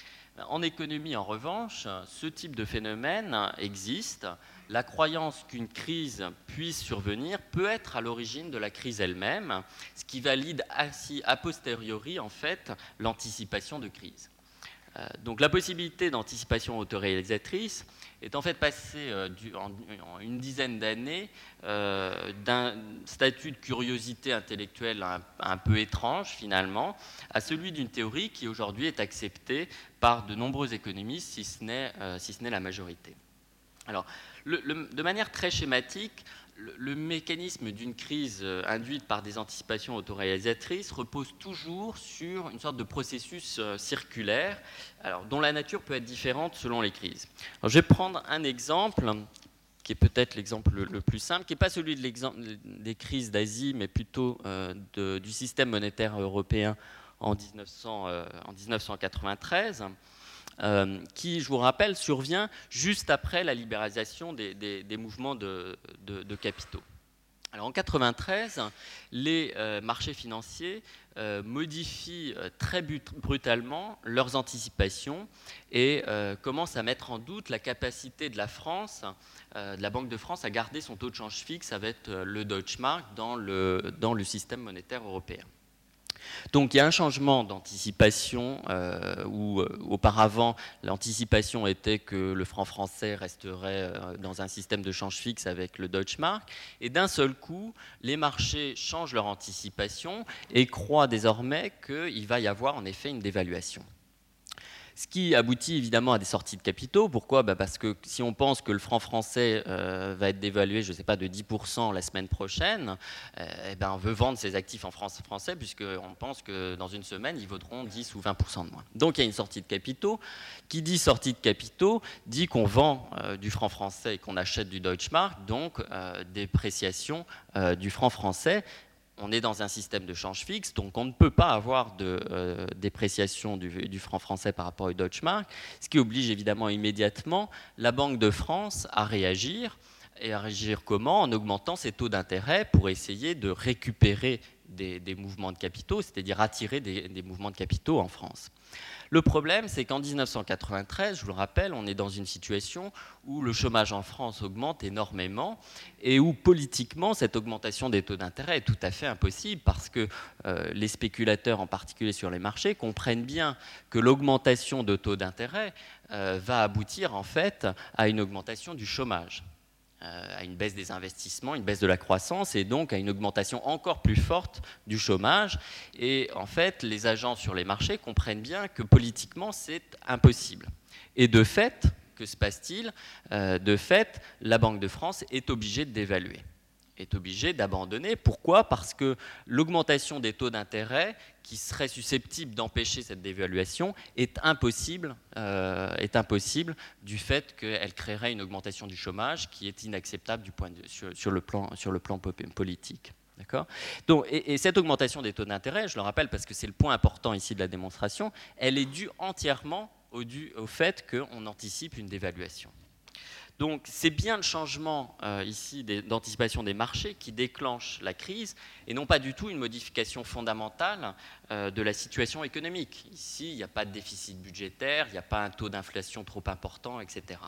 En économie, en revanche, ce type de phénomène existe. La croyance qu'une crise puisse survenir peut être à l'origine de la crise elle-même, ce qui valide ainsi a posteriori en fait l'anticipation de crise. Euh, donc la possibilité d'anticipation autoréalisatrice est en fait passée euh, du, en, en une dizaine d'années euh, d'un statut de curiosité intellectuelle un, un peu étrange finalement à celui d'une théorie qui aujourd'hui est acceptée par de nombreux économistes, si ce n'est, euh, si ce n'est la majorité. Alors, le, le, de manière très schématique, le, le mécanisme d'une crise induite par des anticipations autoréalisatrices repose toujours sur une sorte de processus euh, circulaire, alors, dont la nature peut être différente selon les crises. Alors, je vais prendre un exemple qui est peut-être l'exemple le, le plus simple, qui n'est pas celui de l'exemple des crises d'Asie, mais plutôt euh, de, du système monétaire européen en, mille neuf cent quatre-vingt-treize. Euh, qui, je vous rappelle, survient juste après la libéralisation des, des, des mouvements de, de, de capitaux. Alors, en mille neuf cent quatre-vingt-treize, les euh, marchés financiers euh, modifient euh, très brutalement leurs anticipations et euh, commencent à mettre en doute la capacité de la France, euh, de la Banque de France, à garder son taux de change fixe avec euh, le Deutsche Mark dans le, dans le système monétaire européen. Donc il y a un changement d'anticipation euh, où euh, auparavant l'anticipation était que le franc français resterait euh, dans un système de change fixe avec le Deutsche Mark et d'un seul coup les marchés changent leur anticipation et croient désormais qu'il va y avoir en effet une dévaluation. Ce qui aboutit évidemment à des sorties de capitaux. Pourquoi ? Bah parce que si on pense que le franc français euh, va être dévalué, je ne sais pas, de dix pour cent la semaine prochaine, euh, et ben on veut vendre ses actifs en France français puisqu'on pense que dans une semaine, ils vaudront dix ou vingt pour cent de moins. Donc il y a une sortie de capitaux. Qui dit sortie de capitaux dit qu'on vend euh, du franc français et qu'on achète du Deutsche Mark, donc euh, dépréciation euh, du franc français. On est dans un système de change fixe, donc on ne peut pas avoir de euh, dépréciation du, du franc français par rapport au Deutsche Mark, ce qui oblige évidemment immédiatement la Banque de France à réagir. Et à réagir comment ? En augmentant ses taux d'intérêt pour essayer de récupérer des, des mouvements de capitaux, c'est-à-dire attirer des, des mouvements de capitaux en France. Le problème, c'est qu'en mille neuf cent quatre-vingt-treize, je vous le rappelle, on est dans une situation où le chômage en France augmente énormément et où politiquement, cette augmentation des taux d'intérêt est tout à fait impossible parce que euh, les spéculateurs, en particulier sur les marchés, comprennent bien que l'augmentation de taux d'intérêt euh, va aboutir en fait à une augmentation du chômage, à une baisse des investissements, une baisse de la croissance et donc à une augmentation encore plus forte du chômage. Et en fait, les agents sur les marchés comprennent bien que politiquement, c'est impossible. Et de fait, que se passe-t-il ? euh, De fait, la Banque de France est obligée de dévaluer. est obligé d'abandonner. Pourquoi? Parce que l'augmentation des taux d'intérêt qui serait susceptible d'empêcher cette dévaluation est impossible, euh, est impossible du fait qu'elle créerait une augmentation du chômage qui est inacceptable du point de, sur, sur, le plan, sur le plan politique. D'accord ? Donc, et, et cette augmentation des taux d'intérêt, je le rappelle parce que c'est le point important ici de la démonstration, elle est due entièrement au, dû, au fait qu'on anticipe une dévaluation. Donc c'est bien le changement euh, ici d'anticipation des marchés qui déclenche la crise et non pas du tout une modification fondamentale euh, de la situation économique. Ici, il n'y a pas de déficit budgétaire, il n'y a pas un taux d'inflation trop important, et cetera.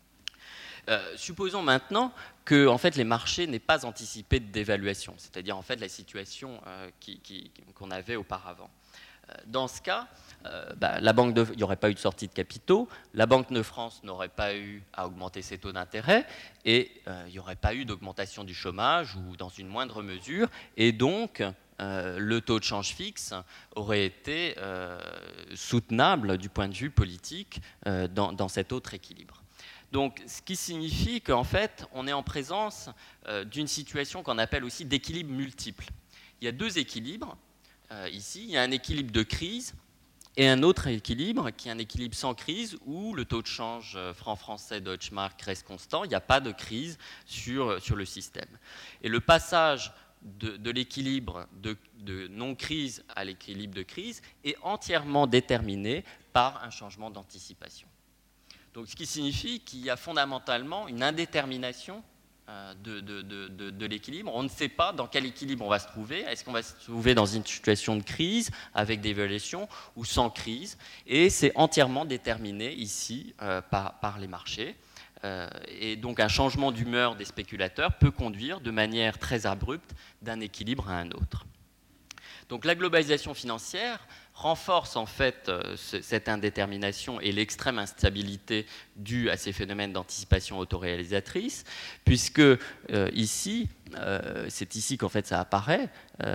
Euh, supposons maintenant que en fait, les marchés n'aient pas anticipé de dévaluation, c'est-à-dire en fait la situation euh, qui, qui, qu'on avait auparavant. Dans ce cas, euh, bah, la banque de, il n'y aurait pas eu de sortie de capitaux, la Banque de France n'aurait pas eu à augmenter ses taux d'intérêt et euh, il n'y aurait pas eu d'augmentation du chômage ou dans une moindre mesure. Et donc, euh, le taux de change fixe aurait été euh, soutenable du point de vue politique euh, dans, dans cet autre équilibre. Donc, ce qui signifie qu'en fait, on est en présence euh, d'une situation qu'on appelle aussi d'équilibre multiple. Il y a deux équilibres. Euh, ici, il y a un équilibre de crise et un autre équilibre qui est un équilibre sans crise où le taux de change franc français Deutsche Mark reste constant, il n'y a pas de crise sur, sur le système. Et le passage de, de l'équilibre de, de non-crise à l'équilibre de crise est entièrement déterminé par un changement d'anticipation. Donc, ce qui signifie qu'il y a fondamentalement une indétermination De, de, de, de l'équilibre. On ne sait pas dans quel équilibre on va se trouver. Est-ce qu'on va se trouver dans une situation de crise avec dévaluation ou sans crise? Et c'est entièrement déterminé ici euh, par, par les marchés. Euh, et donc un changement d'humeur des spéculateurs peut conduire de manière très abrupte d'un équilibre à un autre. Donc la globalisation financière renforce en fait euh, ce, cette indétermination et l'extrême instabilité due à ces phénomènes d'anticipation autoréalisatrice, puisque euh, ici, euh, c'est ici qu'en fait ça apparaît,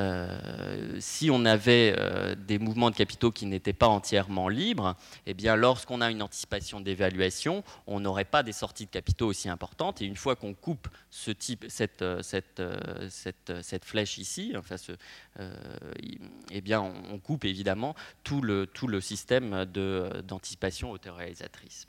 euh, si on avait euh, des mouvements de capitaux qui n'étaient pas entièrement libres, eh bien lorsqu'on a une anticipation d'évaluation, on n'aurait pas des sorties de capitaux aussi importantes, et une fois qu'on coupe ce type, cette, cette, cette, cette flèche ici, enfin ce, euh, eh bien on, on coupe évidemment Tout le, tout le système de, d'anticipation autoréalisatrice.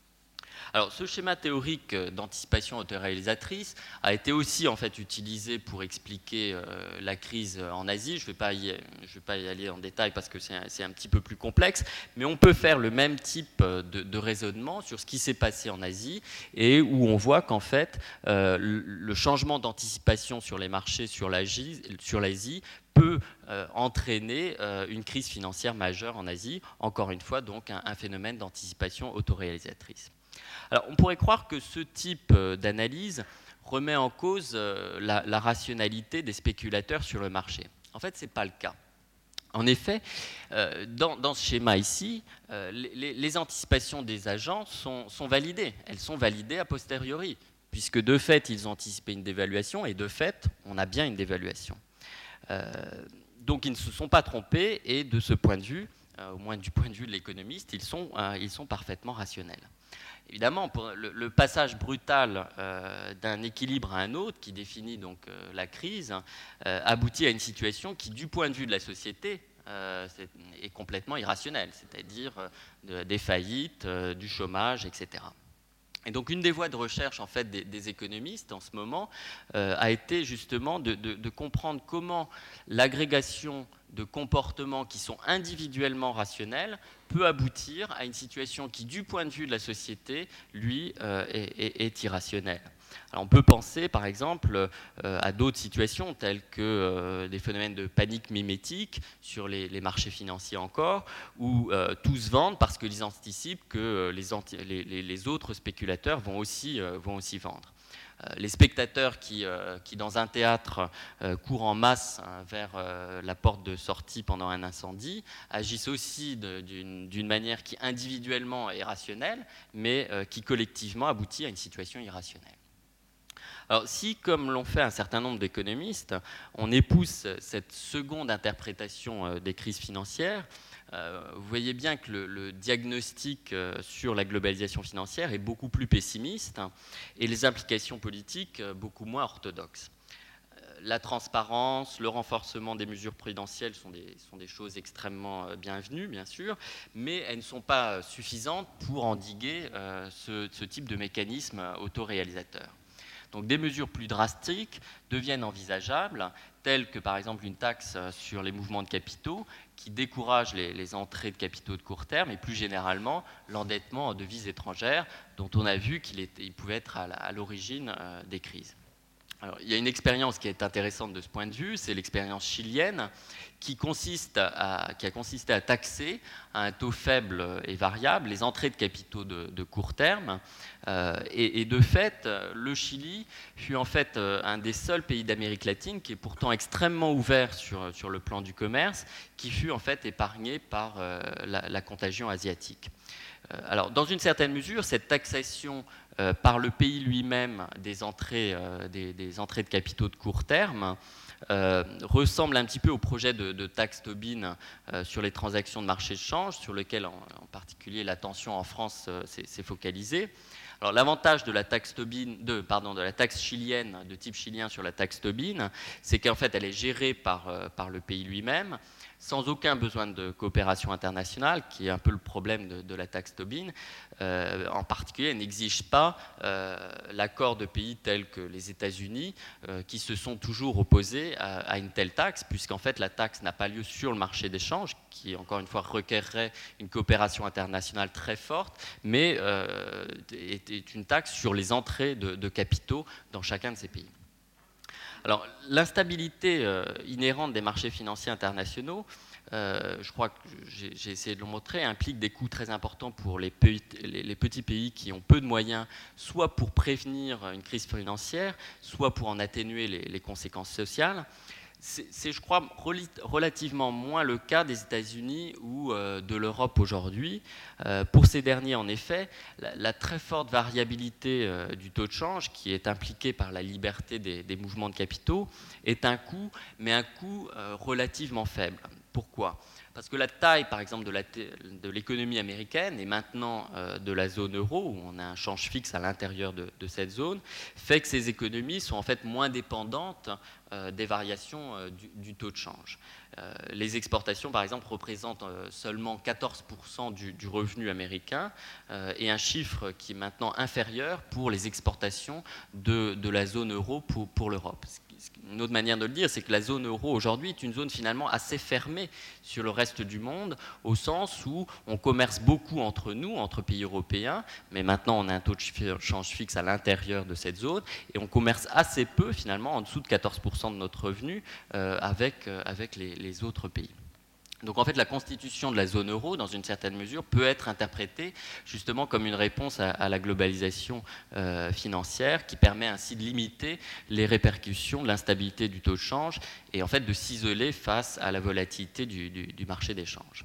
Alors, ce schéma théorique d'anticipation autoréalisatrice a été aussi en fait utilisé pour expliquer euh, la crise en Asie. Je ne vais pas y, je vais pas y aller en détail parce que c'est un, c'est un petit peu plus complexe, mais on peut faire le même type de, de raisonnement sur ce qui s'est passé en Asie et où on voit qu'en fait euh, le changement d'anticipation sur les marchés sur l'Asie, sur l'Asie peut euh, entraîner euh, une crise financière majeure en Asie, encore une fois donc un, un phénomène d'anticipation autoréalisatrice. Alors on pourrait croire que ce type d'analyse remet en cause euh, la, la rationalité des spéculateurs sur le marché. En fait, ce n'est pas le cas. En effet, euh, dans, dans ce schéma ici, euh, les, les anticipations des agents sont, sont validées. Elles sont validées a posteriori, puisque de fait, ils ont anticipé une dévaluation et de fait, on a bien une dévaluation. Euh, donc ils ne se sont pas trompés et de ce point de vue, euh, au moins du point de vue de l'économiste, ils sont, euh, ils sont parfaitement rationnels. Évidemment, pour le, le passage brutal euh, d'un équilibre à un autre, qui définit donc euh, la crise, euh, aboutit à une situation qui, du point de vue de la société, euh, est, est complètement irrationnelle, c'est-à-dire euh, des faillites, euh, du chômage, et cetera. Et donc une des voies de recherche en fait des, des économistes en ce moment euh, a été justement de, de, de comprendre comment l'agrégation de comportements qui sont individuellement rationnels peut aboutir à une situation qui, du point de vue de la société, lui, euh, est, est, est irrationnelle. Alors on peut penser, par exemple, euh, à d'autres situations telles que euh, des phénomènes de panique mimétique sur les, les marchés financiers encore, où euh, tous vendent parce qu'ils anticipent que les, anti- les, les autres spéculateurs vont aussi, euh, vont aussi vendre. Euh, les spectateurs qui, euh, qui, dans un théâtre, euh, courent en masse hein, vers euh, la porte de sortie pendant un incendie, agissent aussi de, d'une, d'une manière qui individuellement est rationnelle, mais euh, qui collectivement aboutit à une situation irrationnelle. Alors, si, comme l'ont fait un certain nombre d'économistes, on épouse cette seconde interprétation des crises financières, euh, vous voyez bien que le, le diagnostic sur la globalisation financière est beaucoup plus pessimiste hein, et les implications politiques beaucoup moins orthodoxes. la transparence, le renforcement des mesures prudentielles sont des, sont des choses extrêmement bienvenues, bien sûr, mais elles ne sont pas suffisantes pour endiguer euh, ce, ce type de mécanisme autoréalisateur. Donc des mesures plus drastiques deviennent envisageables, telles que par exemple une taxe sur les mouvements de capitaux qui décourage les, les entrées de capitaux de court terme et plus généralement l'endettement en devises étrangères dont on a vu qu'il il pouvait être à l'origine euh, des crises. Alors, il y a une expérience qui est intéressante de ce point de vue, c'est l'expérience chilienne qui, consiste à, qui a consisté à taxer à un taux faible et variable les entrées de capitaux de, de court terme. Euh, et, et de fait, le Chili fut en fait un des seuls pays d'Amérique latine qui est pourtant extrêmement ouvert sur, sur le plan du commerce, qui fut en fait épargné par euh, la, la contagion asiatique. Euh, alors, dans une certaine mesure, cette taxation Euh, par le pays lui-même des entrées, euh, des, des entrées de capitaux de court terme euh, ressemble un petit peu au projet de, de taxe Tobin euh, sur les transactions de marché de change, sur lequel en, en particulier l'attention en France euh, s'est focalisée. Alors l'avantage de la taxe Tobin, de, pardon, de la taxe chilienne, de type chilien sur la taxe Tobin, c'est qu'en fait elle est gérée par, euh, par le pays lui-même, sans aucun besoin de coopération internationale, qui est un peu le problème de, de la taxe Tobin. Euh, en particulier, elle n'exige pas euh, l'accord de pays tels que les États-Unis, euh, qui se sont toujours opposés à, à une telle taxe, puisqu'en fait la taxe n'a pas lieu sur le marché d'échange, qui encore une fois requerrait une coopération internationale très forte, mais euh, est, est une taxe sur les entrées de, de capitaux dans chacun de ces pays. Alors, l'instabilité euh, inhérente des marchés financiers internationaux, euh, je crois que j'ai essayé de le montrer, implique des coûts très importants pour les, pays, les, les petits pays qui ont peu de moyens, soit pour prévenir une crise financière, soit pour en atténuer les, les conséquences sociales. C'est, je crois, relativement moins le cas des États-Unis ou euh, de l'Europe aujourd'hui. Euh, pour ces derniers, en effet, la, la très forte variabilité euh, du taux de change, qui est impliquée par la liberté des, des mouvements de capitaux, est un coût, mais un coût euh, relativement faible. Pourquoi ? Parce que la taille, par exemple, de l'économie américaine et maintenant euh, de la zone euro, où on a un change fixe à l'intérieur de, de cette zone, fait que ces économies sont en fait moins dépendantes euh, des variations euh, du, du taux de change. Euh, les exportations, par exemple, représentent euh, seulement quatorze pour cent du, du revenu américain euh, et un chiffre qui est maintenant inférieur pour les exportations de, de la zone euro pour, pour l'Europe. Une autre manière de le dire, c'est que la zone euro aujourd'hui est une zone finalement assez fermée sur le reste du monde, au sens où on commerce beaucoup entre nous, entre pays européens, mais maintenant on a un taux de change fixe à l'intérieur de cette zone, et on commerce assez peu finalement, en dessous de quatorze pour cent de notre revenu, euh, avec, euh, avec les, les autres pays. Donc en fait, la constitution de la zone euro, dans une certaine mesure, peut être interprétée justement comme une réponse à, à la globalisation euh, financière qui permet ainsi de limiter les répercussions de l'instabilité du taux de change et en fait de s'isoler face à la volatilité du, du, du marché d'échange.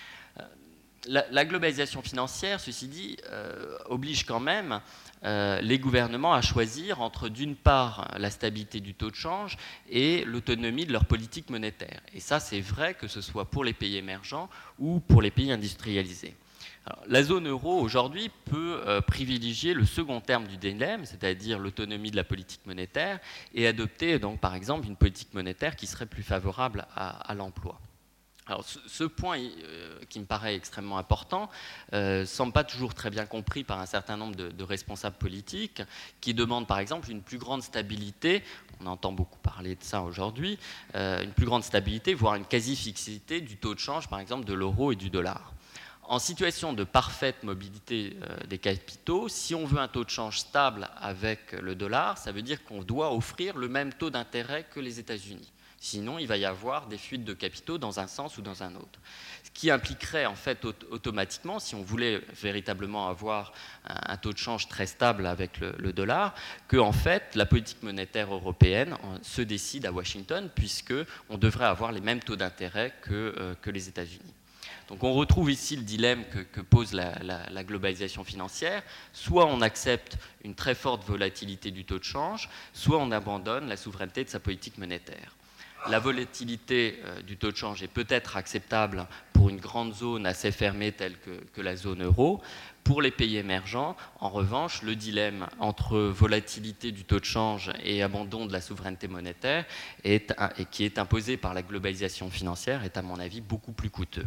La, la globalisation financière, ceci dit, euh, oblige quand même euh, les gouvernements à choisir entre, d'une part, la stabilité du taux de change et l'autonomie de leur politique monétaire. Et ça, c'est vrai que ce soit pour les pays émergents ou pour les pays industrialisés. Alors, la zone euro, aujourd'hui, peut euh, privilégier le second terme du dilemme, c'est-à-dire l'autonomie de la politique monétaire, et adopter, donc, par exemple, une politique monétaire qui serait plus favorable à, à l'emploi. Alors, ce, ce point euh, qui me paraît extrêmement important ne euh, semble pas toujours très bien compris par un certain nombre de, de responsables politiques qui demandent par exemple une plus grande stabilité, on entend beaucoup parler de ça aujourd'hui, euh, une plus grande stabilité, voire une quasi-fixité du taux de change par exemple de l'euro et du dollar. En situation de parfaite mobilité euh, des capitaux, si on veut un taux de change stable avec le dollar, ça veut dire qu'on doit offrir le même taux d'intérêt que les États-Unis. Sinon, il va y avoir des fuites de capitaux dans un sens ou dans un autre. Ce qui impliquerait en fait automatiquement, si on voulait véritablement avoir un taux de change très stable avec le, le dollar, que en fait la politique monétaire européenne se décide à Washington, puisqu'on devrait avoir les mêmes taux d'intérêt que, euh, que les États-Unis. Donc on retrouve ici le dilemme que, que pose la, la, la globalisation financière. Soit on accepte une très forte volatilité du taux de change, soit on abandonne la souveraineté de sa politique monétaire. La volatilité euh, du taux de change est peut-être acceptable pour pour une grande zone assez fermée telle que, que la zone euro. Pour les pays émergents, en revanche, le dilemme entre volatilité du taux de change et abandon de la souveraineté monétaire, est, et qui est imposé par la globalisation financière, est à mon avis beaucoup plus coûteux.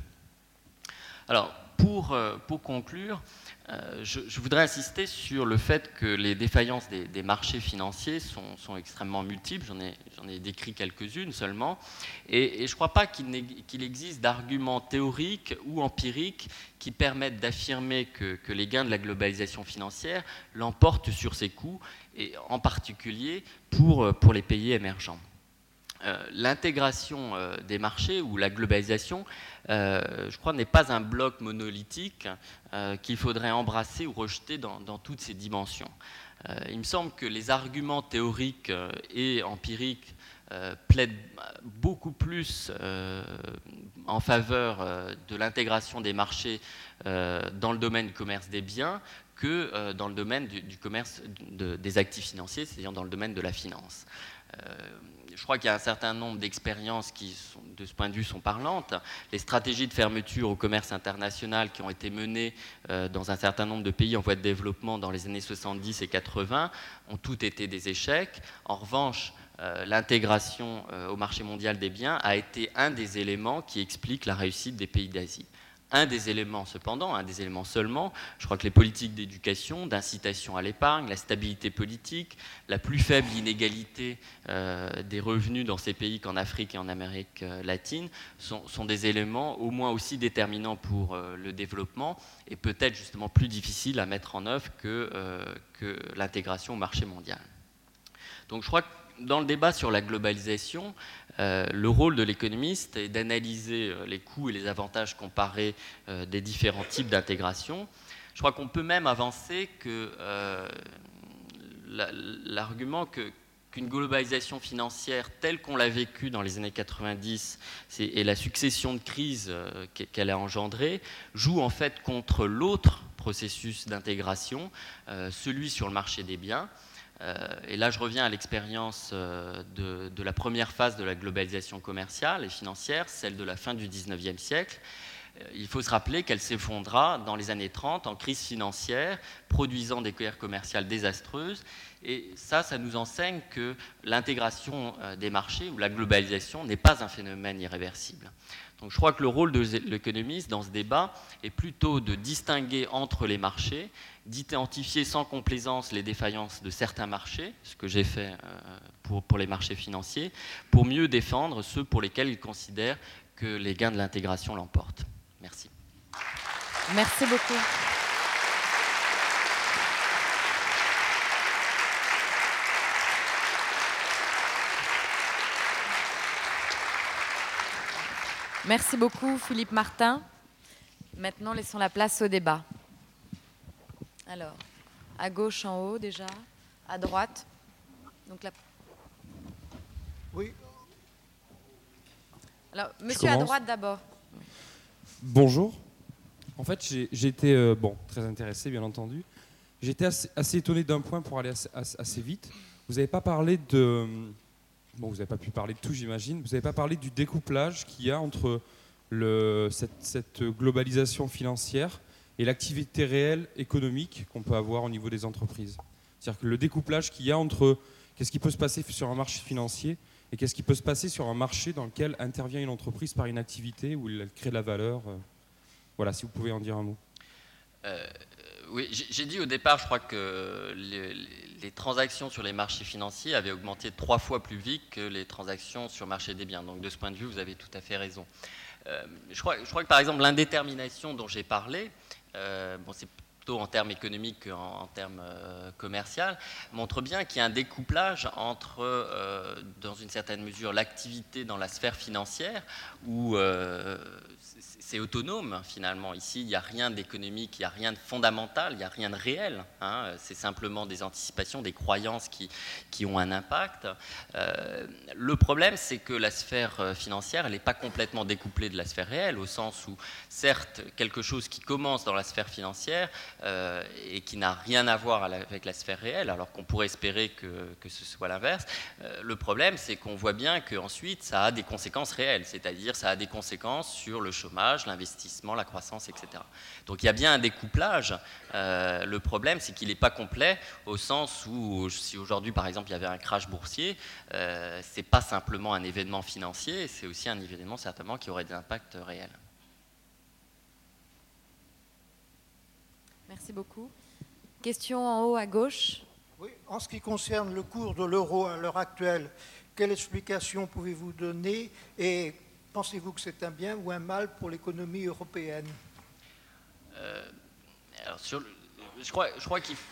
Alors, pour, pour conclure, euh, je, je voudrais insister sur le fait que les défaillances des, des marchés financiers sont, sont extrêmement multiples. J'en ai, j'en ai décrit quelques-unes seulement. Et, et je ne crois pas qu'il, qu'il existe d'arguments théoriques ou empiriques qui permettent d'affirmer que, que les gains de la globalisation financière l'emportent sur ses coûts, et en particulier pour, pour les pays émergents. Euh, l'intégration euh, des marchés ou la globalisation, euh, je crois, n'est pas un bloc monolithique euh, qu'il faudrait embrasser ou rejeter dans, dans toutes ses dimensions. Euh, il me semble que les arguments théoriques euh, et empiriques euh, plaident beaucoup plus euh, en faveur euh, de l'intégration des marchés euh, dans le domaine du commerce des biens que euh, dans le domaine du, du commerce de, des actifs financiers, c'est-à-dire dans le domaine de la finance. Euh, je crois qu'il y a un certain nombre d'expériences qui, sont, de ce point de vue, sont parlantes. Les stratégies de fermeture au commerce international qui ont été menées euh, dans un certain nombre de pays en voie de développement dans les années soixante-dix et quatre-vingts ont toutes été des échecs. En revanche, euh, l'intégration euh, au marché mondial des biens a été un des éléments qui explique la réussite des pays d'Asie. Un des éléments, cependant, un des éléments seulement, je crois que les politiques d'éducation, d'incitation à l'épargne, la stabilité politique, la plus faible inégalité euh, des revenus dans ces pays qu'en Afrique et en Amérique euh, latine sont, sont des éléments au moins aussi déterminants pour euh, le développement et peut-être justement plus difficiles à mettre en œuvre que, euh, que l'intégration au marché mondial. Donc je crois que dans le débat sur la globalisation, euh, le rôle de l'économiste est d'analyser euh, les coûts et les avantages comparés euh, des différents types d'intégration. Je crois qu'on peut même avancer que euh, la, l'argument que, qu'une globalisation financière telle qu'on l'a vécue dans les années quatre-vingt-dix c'est, et la succession de crises euh, qu'elle a engendrées joue en fait contre l'autre processus d'intégration, euh, celui sur le marché des biens. Euh, et là, je reviens à l'expérience euh, de, de la première phase de la globalisation commerciale et financière, celle de la fin du dix-neuvième siècle. Euh, il faut se rappeler qu'elle s'effondra dans les années trente en crise financière, produisant des guerres commerciales désastreuses. Et ça, ça nous enseigne que l'intégration euh, des marchés ou la globalisation n'est pas un phénomène irréversible. Donc je crois que le rôle de l'économiste dans ce débat est plutôt de distinguer entre les marchés, d'identifier sans complaisance les défaillances de certains marchés, ce que j'ai fait pour, pour les marchés financiers, pour mieux défendre ceux pour lesquels il considère que les gains de l'intégration l'emportent. Merci. Merci beaucoup. Merci beaucoup, Philippe Martin. Maintenant, laissons la place au débat. Alors, à gauche en haut déjà, à droite. Donc la... Oui. Alors, monsieur à droite d'abord. Bonjour. En fait, j'ai, j'ai été euh, bon, très intéressé, bien entendu. J'étais assez, assez étonné d'un point pour aller assez, assez, assez vite. Vous n'avez pas parlé de... Bon, vous n'avez pas pu parler de tout, j'imagine. Vous n'avez pas parlé du découplage qu'il y a entre le, cette, cette globalisation financière et l'activité réelle économique qu'on peut avoir au niveau des entreprises. C'est-à-dire que le découplage qu'il y a entre qu'est-ce qui peut se passer sur un marché financier et qu'est-ce qui peut se passer sur un marché dans lequel intervient une entreprise par une activité où elle crée de la valeur. Voilà, si vous pouvez en dire un mot. Euh, oui, j'ai dit au départ, je crois que les, les transactions sur les marchés financiers avaient augmenté trois fois plus vite que les transactions sur le marché des biens. Donc de ce point de vue, vous avez tout à fait raison. Euh, je, crois, je crois que par exemple l'indétermination dont j'ai parlé, euh, bon, c'est plutôt en termes économiques qu'en en termes euh, commerciaux, montre bien qu'il y a un découplage entre, euh, dans une certaine mesure, l'activité dans la sphère financière où euh, c'est autonome finalement. Ici, il n'y a rien d'économique, il n'y a rien de fondamental, il n'y a rien de réel. Hein. C'est simplement des anticipations, des croyances qui, qui ont un impact. Euh, le problème, c'est que la sphère financière, elle n'est pas complètement découplée de la sphère réelle, au sens où, certes, quelque chose qui commence dans la sphère financière euh, et qui n'a rien à voir avec la sphère réelle, alors qu'on pourrait espérer que, que ce soit l'inverse. Euh, le problème, c'est qu'on voit bien qu'ensuite, ça a des conséquences réelles, c'est-à-dire ça a des conséquences sur le chômage, l'investissement, la croissance, et cetera. Donc il y a bien un découplage. Euh, le problème, c'est qu'il n'est pas complet au sens où, si aujourd'hui, par exemple, il y avait un crash boursier, euh, ce n'est pas simplement un événement financier, c'est aussi un événement certainement qui aurait des impacts réels. Merci beaucoup. Question en haut à gauche. Oui, en ce qui concerne le cours de l'euro à l'heure actuelle, quelle explication pouvez-vous donner et pensez-vous que c'est un bien ou un mal pour l'économie européenne? euh, alors sur le, je crois, je crois qu'il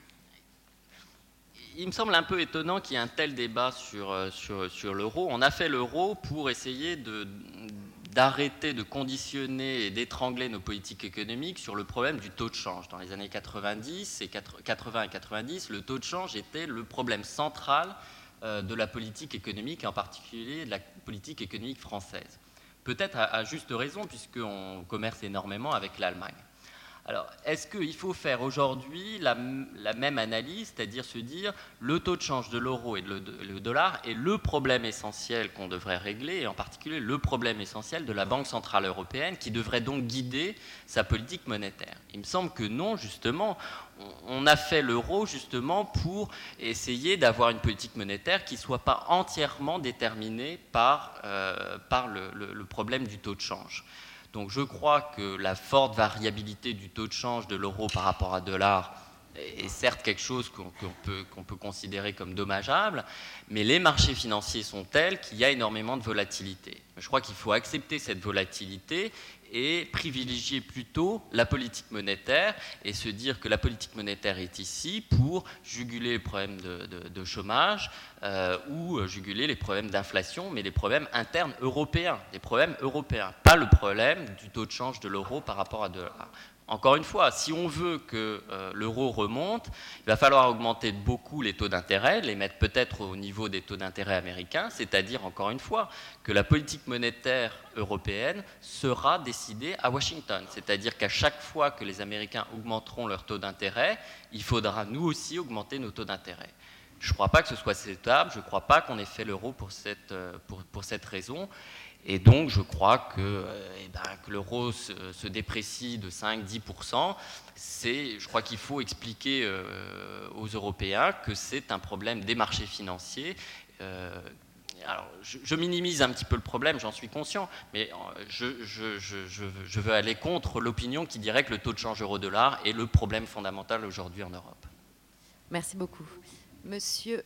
il me semble un peu étonnant qu'il y ait un tel débat sur, sur, sur l'euro. On a fait l'euro pour essayer de, d'arrêter de conditionner et d'étrangler nos politiques économiques sur le problème du taux de change. Dans les années quatre-vingt-dix et quatre-vingts et quatre-vingt-dix, le taux de change était le problème central de la politique économique, et en particulier de la politique économique française. Peut-être à, à juste raison, puisqu'on commerce énormément avec l'Allemagne. Alors, est-ce qu'il faut faire aujourd'hui la, la même analyse, c'est-à-dire se dire le taux de change de l'euro et de, de, le dollar est le problème essentiel qu'on devrait régler, et en particulier le problème essentiel de la Banque centrale européenne qui devrait donc guider sa politique monétaire? Il me semble que non, justement. On a fait l'euro justement pour essayer d'avoir une politique monétaire qui ne soit pas entièrement déterminée par, euh, par le, le, le problème du taux de change. Donc je crois que la forte variabilité du taux de change de l'euro par rapport à dollar est certes quelque chose qu'on peut, qu'on peut considérer comme dommageable, mais les marchés financiers sont tels qu'il y a énormément de volatilité. Je crois qu'il faut accepter cette volatilité et privilégier plutôt la politique monétaire et se dire que la politique monétaire est ici pour juguler les problèmes de, de, de chômage euh, ou juguler les problèmes d'inflation, mais les problèmes internes européens, les problèmes européens, pas le problème du taux de change de l'euro par rapport à de dollar. Encore une fois, si on veut que euh, l'euro remonte, il va falloir augmenter beaucoup les taux d'intérêt, les mettre peut-être au niveau des taux d'intérêt américains, c'est-à-dire, encore une fois, que la politique monétaire européenne sera décidée à Washington. C'est-à-dire qu'à chaque fois que les Américains augmenteront leur taux d'intérêt, il faudra nous aussi augmenter nos taux d'intérêt. Je ne crois pas que ce soit souhaitable, je ne crois pas qu'on ait fait l'euro pour cette, pour, pour cette raison. Et donc, je crois que, eh ben, que l'euro se, se déprécie de cinq à dix pour cent. C'est, je crois qu'il faut expliquer euh, aux Européens que c'est un problème des marchés financiers. Euh, alors, je, je minimise un petit peu le problème, j'en suis conscient, mais je, je, je, je veux aller contre l'opinion qui dirait que le taux de change euro-dollar est le problème fondamental aujourd'hui en Europe. Merci beaucoup. Monsieur,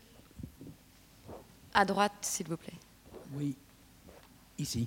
à droite, s'il vous plaît. Oui. Ici.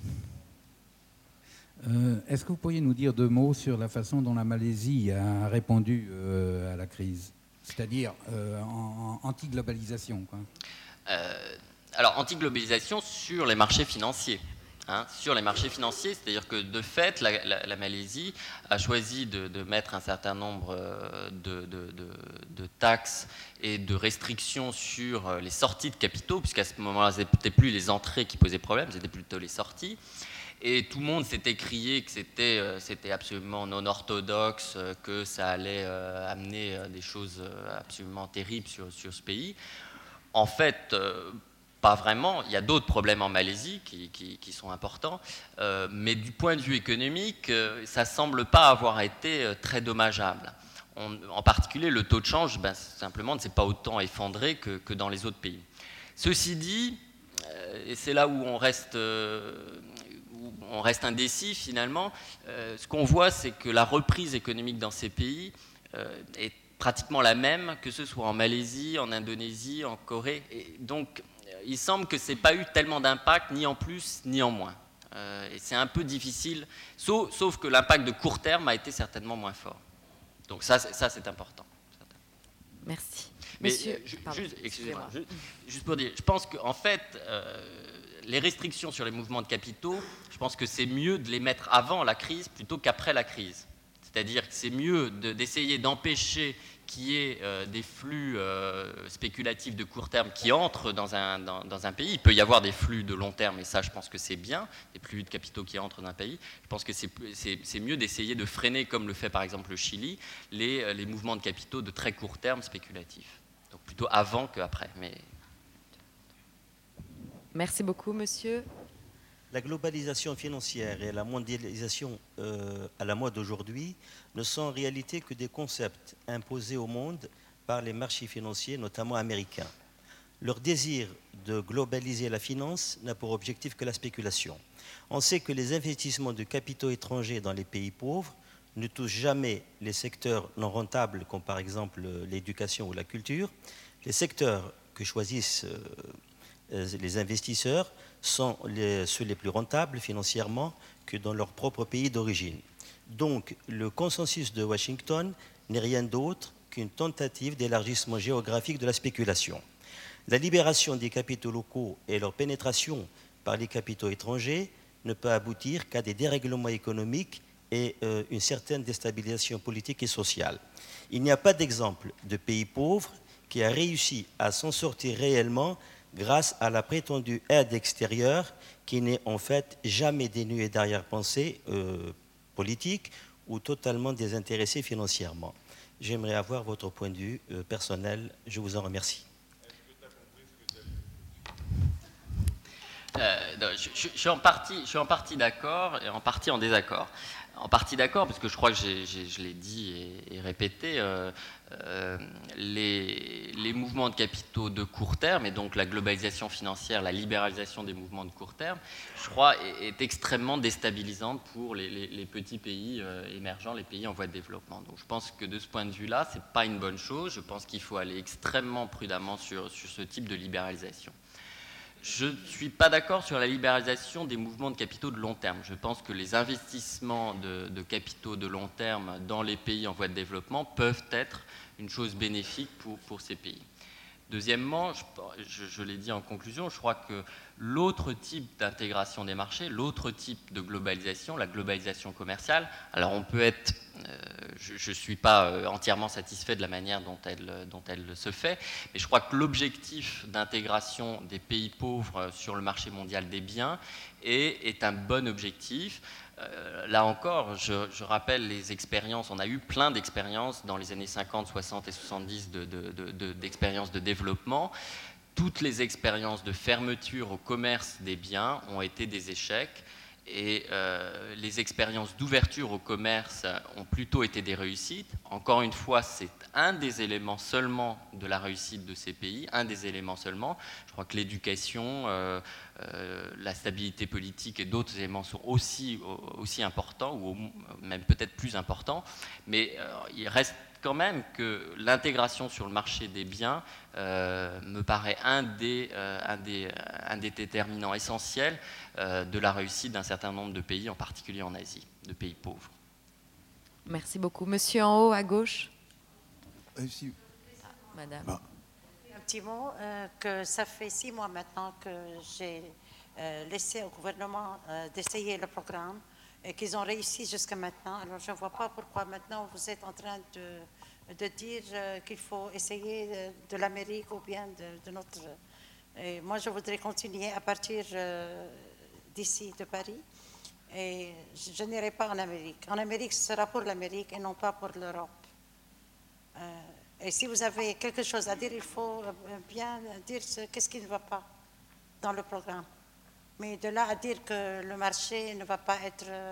Euh, Est-ce que vous pourriez nous dire deux mots sur la façon dont la Malaisie a répondu euh, à la crise, c'est-à-dire euh, en, en anti-globalisation, quoi. Euh, alors, anti-globalisation sur les marchés financiers. Hein, sur les marchés financiers, c'est-à-dire que de fait, la, la, la Malaisie a choisi de, de mettre un certain nombre de, de, de, de taxes et de restrictions sur les sorties de capitaux, puisqu'à ce moment-là, ce n'était plus les entrées qui posaient problème, c'était plutôt les sorties. Et tout le monde s'était crié que c'était, c'était absolument non orthodoxe, que ça allait amener des choses absolument terribles sur, sur ce pays. En fait, pas vraiment, il y a d'autres problèmes en Malaisie qui, qui, qui sont importants, euh, mais du point de vue économique, euh, ça ne semble pas avoir été euh, très dommageable. On, en particulier, le taux de change, ben, simplement, ne s'est pas autant effondré que, que dans les autres pays. Ceci dit, euh, et c'est là où on reste, euh, où on reste indécis finalement, euh, ce qu'on voit, c'est que la reprise économique dans ces pays euh, est pratiquement la même, que ce soit en Malaisie, en Indonésie, en Corée, et donc il semble que ça n'ait pas eu tellement d'impact, ni en plus, ni en moins. Euh, et c'est un peu difficile, sauf, sauf que l'impact de court terme a été certainement moins fort. Donc ça, ça c'est important. Merci. Mais Monsieur, euh, pardon, juste, excusez-moi, juste, juste pour dire, je pense qu'en fait, euh, les restrictions sur les mouvements de capitaux, je pense que c'est mieux de les mettre avant la crise plutôt qu'après la crise. C'est-à-dire que c'est mieux de, d'essayer d'empêcher qu'il y ait euh, des flux euh, spéculatifs de court terme qui entrent dans un, dans, dans un pays. Il peut y avoir des flux de long terme, et ça, je pense que c'est bien, des flux de capitaux qui entrent dans un pays. Je pense que c'est, c'est, c'est mieux d'essayer de freiner, comme le fait par exemple le Chili, les, les mouvements de capitaux de très court terme spéculatifs. Donc plutôt avant qu'après. Mais... Merci beaucoup, monsieur. La globalisation financière et la mondialisation euh, à la mode aujourd'hui ne sont en réalité que des concepts imposés au monde par les marchés financiers, notamment américains. Leur désir de globaliser la finance n'a pour objectif que la spéculation. On sait que les investissements de capitaux étrangers dans les pays pauvres ne touchent jamais les secteurs non rentables, comme par exemple l'éducation ou la culture. Les secteurs que choisissent euh, les investisseurs sont les, ceux les plus rentables financièrement que dans leur propre pays d'origine. Donc, le consensus de Washington n'est rien d'autre qu'une tentative d'élargissement géographique de la spéculation. La libération des capitaux locaux et leur pénétration par les capitaux étrangers ne peut aboutir qu'à des dérèglements économiques et euh, une certaine déstabilisation politique et sociale. Il n'y a pas d'exemple de pays pauvre qui a réussi à s'en sortir réellement grâce à la prétendue aide extérieure qui n'est en fait jamais dénuée d'arrière-pensée euh, politique ou totalement désintéressée financièrement. J'aimerais avoir votre point de vue euh, personnel. Je vous en remercie. Euh, non, je, je, je suis en partie, je suis en partie d'accord et en partie en désaccord. En partie d'accord, parce que je crois que j'ai, j'ai, je l'ai dit et, et répété, euh, euh, les, les mouvements de capitaux de court terme, et donc la globalisation financière, la libéralisation des mouvements de court terme, je crois, est, est extrêmement déstabilisante pour les, les, les petits pays euh, émergents, les pays en voie de développement. Donc je pense que de ce point de vue-là, ce n'est pas une bonne chose. Je pense qu'il faut aller extrêmement prudemment sur, sur ce type de libéralisation. Je ne suis pas d'accord sur la libéralisation des mouvements de capitaux de long terme. Je pense que les investissements de, de capitaux de long terme dans les pays en voie de développement peuvent être une chose bénéfique pour, pour ces pays. Deuxièmement, je, je, je l'ai dit en conclusion, je crois que l'autre type d'intégration des marchés, l'autre type de globalisation, la globalisation commerciale, alors on peut être, euh, je ne suis pas euh, entièrement satisfait de la manière dont elle, dont elle se fait, mais je crois que l'objectif d'intégration des pays pauvres sur le marché mondial des biens est, est un bon objectif. Euh, là encore, je, je rappelle les expériences, on a eu plein d'expériences dans les années cinquante, soixante et soixante-dix de, de, de, de, d'expériences de développement. Toutes les expériences de fermeture au commerce des biens ont été des échecs et euh, les expériences d'ouverture au commerce ont plutôt été des réussites. Encore une fois, c'est un des éléments seulement de la réussite de ces pays, un des éléments seulement. Je crois que l'éducation, euh, euh, la stabilité politique et d'autres éléments sont aussi, aussi importants, ou même peut-être plus importants, mais euh, il reste quand même que l'intégration sur le marché des biens euh, me paraît un des, euh, un des, un des déterminants essentiels euh, de la réussite d'un certain nombre de pays, en particulier en Asie, de pays pauvres. Merci beaucoup. Monsieur en haut, à gauche. Euh, si. Ah, madame. Bah. Un petit mot, euh, que ça fait six mois maintenant que j'ai euh, laissé au gouvernement euh, d'essayer le programme et qu'ils ont réussi jusqu'à maintenant. Alors je ne vois pas pourquoi maintenant vous êtes en train de, de dire euh, qu'il faut essayer de, de l'Amérique ou bien de, de notre... Et moi, je voudrais continuer à partir euh, d'ici, de Paris. Et je, je n'irai pas en Amérique. En Amérique, ce sera pour l'Amérique et non pas pour l'Europe. Euh, et si vous avez quelque chose à dire, il faut bien dire ce, qu'est-ce qui ne va pas dans le programme. Mais de là à dire que le marché ne va pas être... Euh,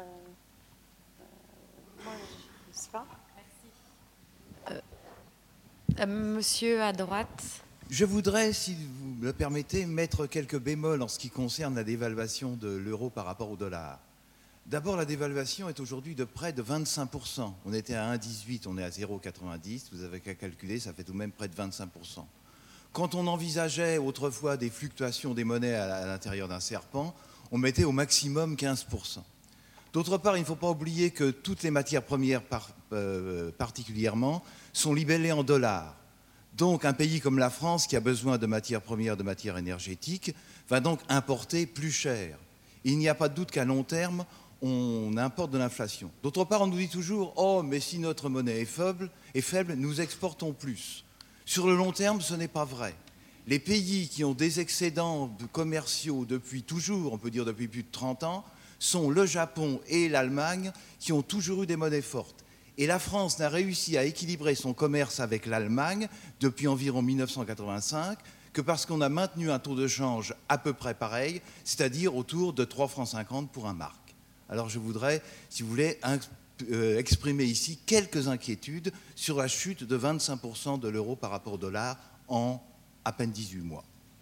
moi, je ne sais pas. Merci. Euh, euh, monsieur à droite. Je voudrais, si vous me le permettez, mettre quelques bémols en ce qui concerne la dévaluation de l'euro par rapport au dollar. D'abord, la dévaluation est aujourd'hui de près de vingt-cinq pour cent. On était à un virgule dix-huit, on est à zéro virgule quatre-vingt-dix. Vous avez qu'à calculer, ça fait tout de même près de vingt-cinq pour cent. Quand on envisageait autrefois des fluctuations des monnaies à l'intérieur d'un serpent, on mettait au maximum quinze pour cent. D'autre part, il ne faut pas oublier que toutes les matières premières par, euh, particulièrement sont libellées en dollars. Donc un pays comme la France, qui a besoin de matières premières, de matières énergétiques, va donc importer plus cher. Il n'y a pas de doute qu'à long terme, on importe de l'inflation. D'autre part, on nous dit toujours « Oh, mais si notre monnaie est faible, est faible, nous exportons plus ». Sur le long terme, ce n'est pas vrai. Les pays qui ont des excédents commerciaux depuis toujours, on peut dire depuis plus de trente ans, sont le Japon et l'Allemagne qui ont toujours eu des monnaies fortes. Et la France n'a réussi à équilibrer son commerce avec l'Allemagne depuis environ mille neuf cent quatre-vingt-cinq que parce qu'on a maintenu un taux de change à peu près pareil, c'est-à-dire autour de trois francs cinquante pour un mark. Alors je voudrais, si vous voulez, euh, exprimer ici quelques inquiétudes sur la chute de vingt-cinq pour cent de l'euro par rapport au dollar en à peine dix-huit mois.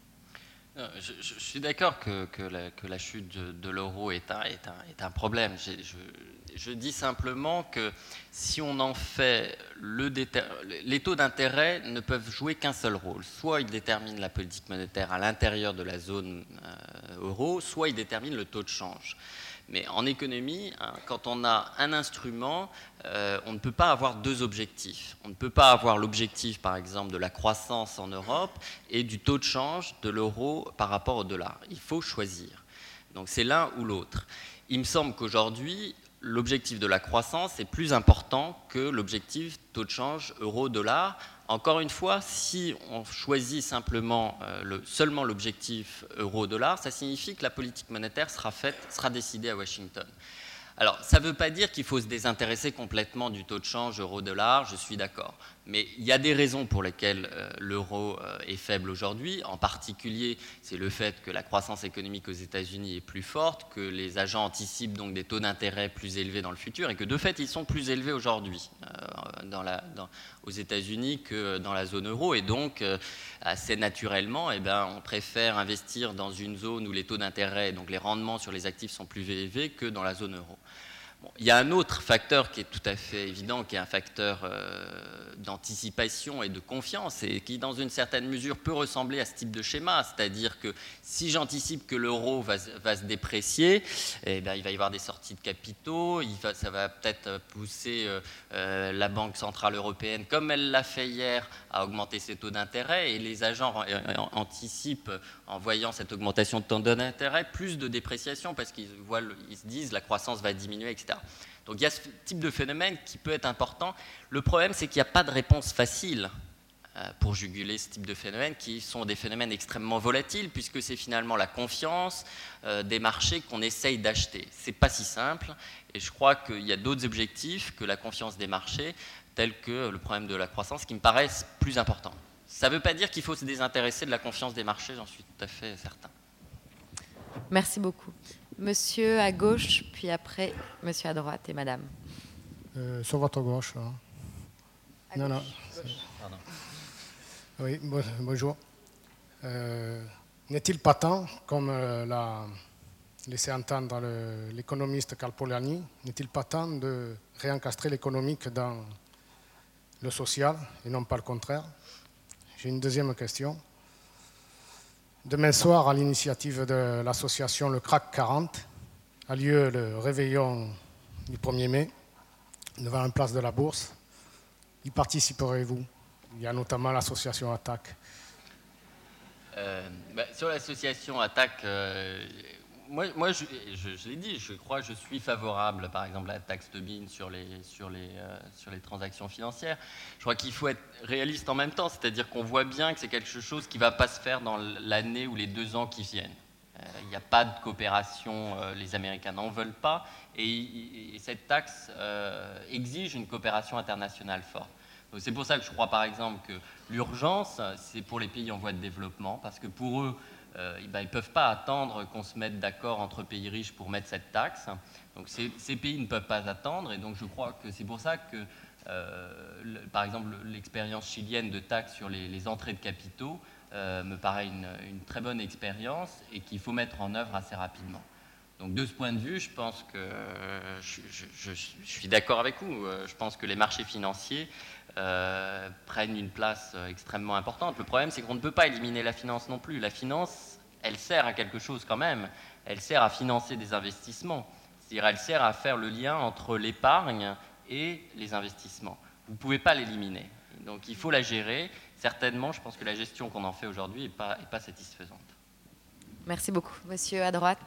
Je, je, je suis d'accord que, que, la, que la chute de, de l'euro est un, est, un, est un problème. Je, je, je dis simplement que si on en fait le déter... les taux d'intérêt ne peuvent jouer qu'un seul rôle. Soit ils déterminent la politique monétaire à l'intérieur de la zone euh, euro, soit ils déterminent le taux de change. Mais en économie, hein, quand on a un instrument, euh, on ne peut pas avoir deux objectifs. On ne peut pas avoir l'objectif, par exemple, de la croissance en Europe et du taux de change de l'euro par rapport au dollar. Il faut choisir. Donc c'est l'un ou l'autre. Il me semble qu'aujourd'hui, l'objectif de la croissance est plus important que l'objectif taux de change euro-dollar. Encore une fois, si on choisit simplement euh, le, seulement l'objectif euro-dollar, ça signifie que la politique monétaire sera faite, sera décidée à Washington. Alors, ça ne veut pas dire qu'il faut se désintéresser complètement du taux de change euro-dollar, je suis d'accord. Mais il y a des raisons pour lesquelles euh, l'euro euh, est faible aujourd'hui. En particulier, c'est le fait que la croissance économique aux États-Unis est plus forte, que les agents anticipent donc des taux d'intérêt plus élevés dans le futur et que de fait, ils sont plus élevés aujourd'hui euh, dans la, dans, aux États-Unis que dans la zone euro. Et donc, euh, assez naturellement, eh ben, on préfère investir dans une zone où les taux d'intérêt, donc les rendements sur les actifs sont plus élevés que dans la zone euro. Bon, il y a un autre facteur qui est tout à fait évident, qui est un facteur euh, d'anticipation et de confiance et qui, dans une certaine mesure, peut ressembler à ce type de schéma. C'est-à-dire que si j'anticipe que l'euro va, va se déprécier, eh bien, il va y avoir des sorties de capitaux, il va, ça va peut-être pousser euh, euh, la Banque centrale européenne, comme elle l'a fait hier, à augmenter ses taux d'intérêt. Et les agents anticipent, en voyant cette augmentation de taux d'intérêt, plus de dépréciation parce qu'ils voient, ils se disent la croissance va diminuer, et cetera. Donc il y a ce type de phénomène qui peut être important. Le problème, c'est qu'il n'y a pas de réponse facile pour juguler ce type de phénomènes, qui sont des phénomènes extrêmement volatiles, puisque c'est finalement la confiance des marchés qu'on essaye d'acheter. Ce n'est pas si simple, et je crois qu'il y a d'autres objectifs que la confiance des marchés, tels que le problème de la croissance, qui me paraissent plus importants. Ça ne veut pas dire qu'il faut se désintéresser de la confiance des marchés, j'en suis tout à fait certain. Merci beaucoup. Monsieur à gauche, puis après, monsieur à droite et madame. Euh, sur votre gauche. Hein. Non, non. Pardon. Oui, bon, bonjour. Euh, n'est-il pas temps, comme euh, l'a laissé entendre le, l'économiste Karl Polanyi, n'est-il pas temps de réencastrer l'économique dans le social et non pas le contraire? J'ai une deuxième question. Demain soir, à l'initiative de l'association Le CRAC quarante, a lieu le réveillon du premier mai devant la place de la Bourse. Y participerez-vous? Il y a notamment l'association Attaque. Euh, bah, sur l'association Attaque, euh, moi, moi je, je, je l'ai dit, je crois que je suis favorable, par exemple, à la taxe Tobin sur les, sur, les, euh, sur les transactions financières. Je crois qu'il faut être réaliste en même temps, c'est-à-dire qu'on voit bien que c'est quelque chose qui ne va pas se faire dans l'année ou les deux ans qui viennent. Il n'y a pas de coopération, euh, les Américains n'en veulent pas, et, et cette taxe euh, exige une coopération internationale forte. Donc c'est pour ça que je crois par exemple que l'urgence, c'est pour les pays en voie de développement, parce que pour eux, euh, ben, ils ne peuvent pas attendre qu'on se mette d'accord entre pays riches pour mettre cette taxe. Donc ces, ces pays ne peuvent pas attendre, et donc je crois que c'est pour ça que, euh, le, par exemple, l'expérience chilienne de taxe sur les, les entrées de capitaux euh, me paraît une, une très bonne expérience et qu'il faut mettre en œuvre assez rapidement. Donc de ce point de vue, je pense que euh, je, je, je, je suis d'accord avec vous. Je pense que les marchés financiers euh, prennent une place euh, extrêmement importante. Le problème, c'est qu'on ne peut pas éliminer la finance non plus. La finance, elle sert à quelque chose quand même. Elle sert à financer des investissements. C'est-à-dire, elle sert à faire le lien entre l'épargne et les investissements. Vous ne pouvez pas l'éliminer. Donc il faut la gérer. Certainement, je pense que la gestion qu'on en fait aujourd'hui n'est pas, est pas satisfaisante. Merci beaucoup. Monsieur à droite.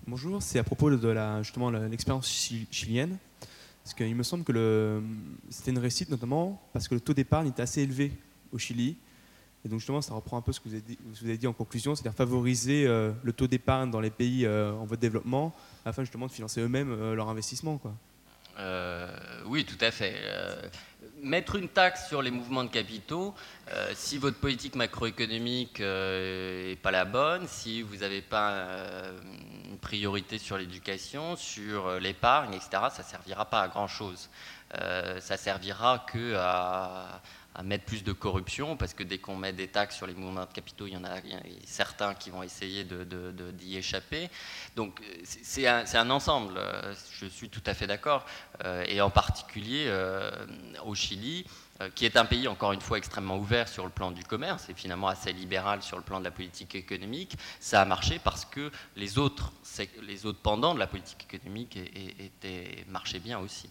Bonjour, c'est à propos de la, justement l'expérience chilienne. Parce qu'il me semble que le, c'était une réussite notamment parce que le taux d'épargne était assez élevé au Chili. Et donc justement, ça reprend un peu ce que vous avez dit, vous avez dit en conclusion, c'est-à-dire favoriser euh, le taux d'épargne dans les pays euh, en voie de développement afin justement de financer eux-mêmes euh, leur investissement, quoi. Euh, oui, tout à fait. Euh, mettre une taxe sur les mouvements de capitaux, euh, si votre politique macroéconomique n'est euh, pas la bonne, si vous n'avez pas euh, une priorité sur l'éducation, sur l'épargne, et cetera, ça ne servira pas à grand-chose. Euh, ça servira que à, à mettre plus de corruption, parce que dès qu'on met des taxes sur les mouvements de capitaux, il y en a, il y a certains qui vont essayer de, de, de, d'y échapper. Donc c'est un, c'est un ensemble, je suis tout à fait d'accord, euh, et en particulier euh, au Chili, euh, qui est un pays, encore une fois, extrêmement ouvert sur le plan du commerce, et finalement assez libéral sur le plan de la politique économique. Ça a marché parce que les autres, les autres pendants de la politique économique étaient, marchaient bien aussi.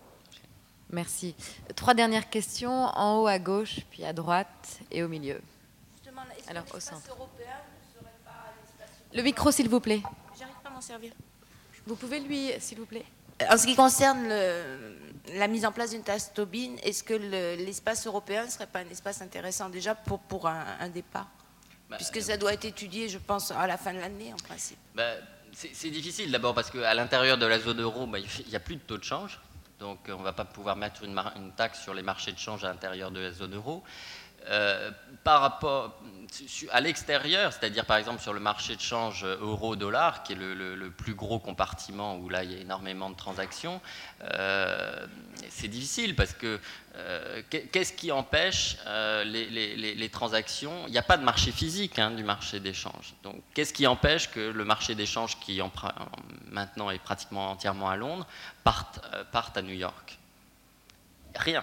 Merci. Trois dernières questions, en haut à gauche, puis à droite et au milieu. Justement, alors au centre. Européen ne serait pas le micro, s'il vous plaît. J'arrive pas à m'en servir. Vous pouvez lui, s'il vous plaît. En ce qui concerne le, la mise en place d'une taxe Tobin, est-ce que le, l'espace européen ne serait pas un espace intéressant déjà pour, pour un, un départ bah, puisque ça doit être étudié, je pense, à la fin de l'année, en principe. Bah, c'est, c'est difficile d'abord parce qu'à l'intérieur de la zone euro, bah, il n'y a plus de taux de change. Donc on ne va pas pouvoir mettre une, une taxe sur les marchés de change à l'intérieur de la zone euro. Euh, par rapport à l'extérieur, c'est-à-dire par exemple sur le marché de change euro-dollar, qui est le, le, le plus gros compartiment où là il y a énormément de transactions, euh, c'est difficile parce que euh, qu'est-ce qui empêche euh, les, les, les transactions? Il n'y a pas de marché physique hein, du marché d'échange. Donc qu'est-ce qui empêche que le marché d'échange qui en, maintenant est pratiquement entièrement à Londres parte, euh, parte à New York? Rien.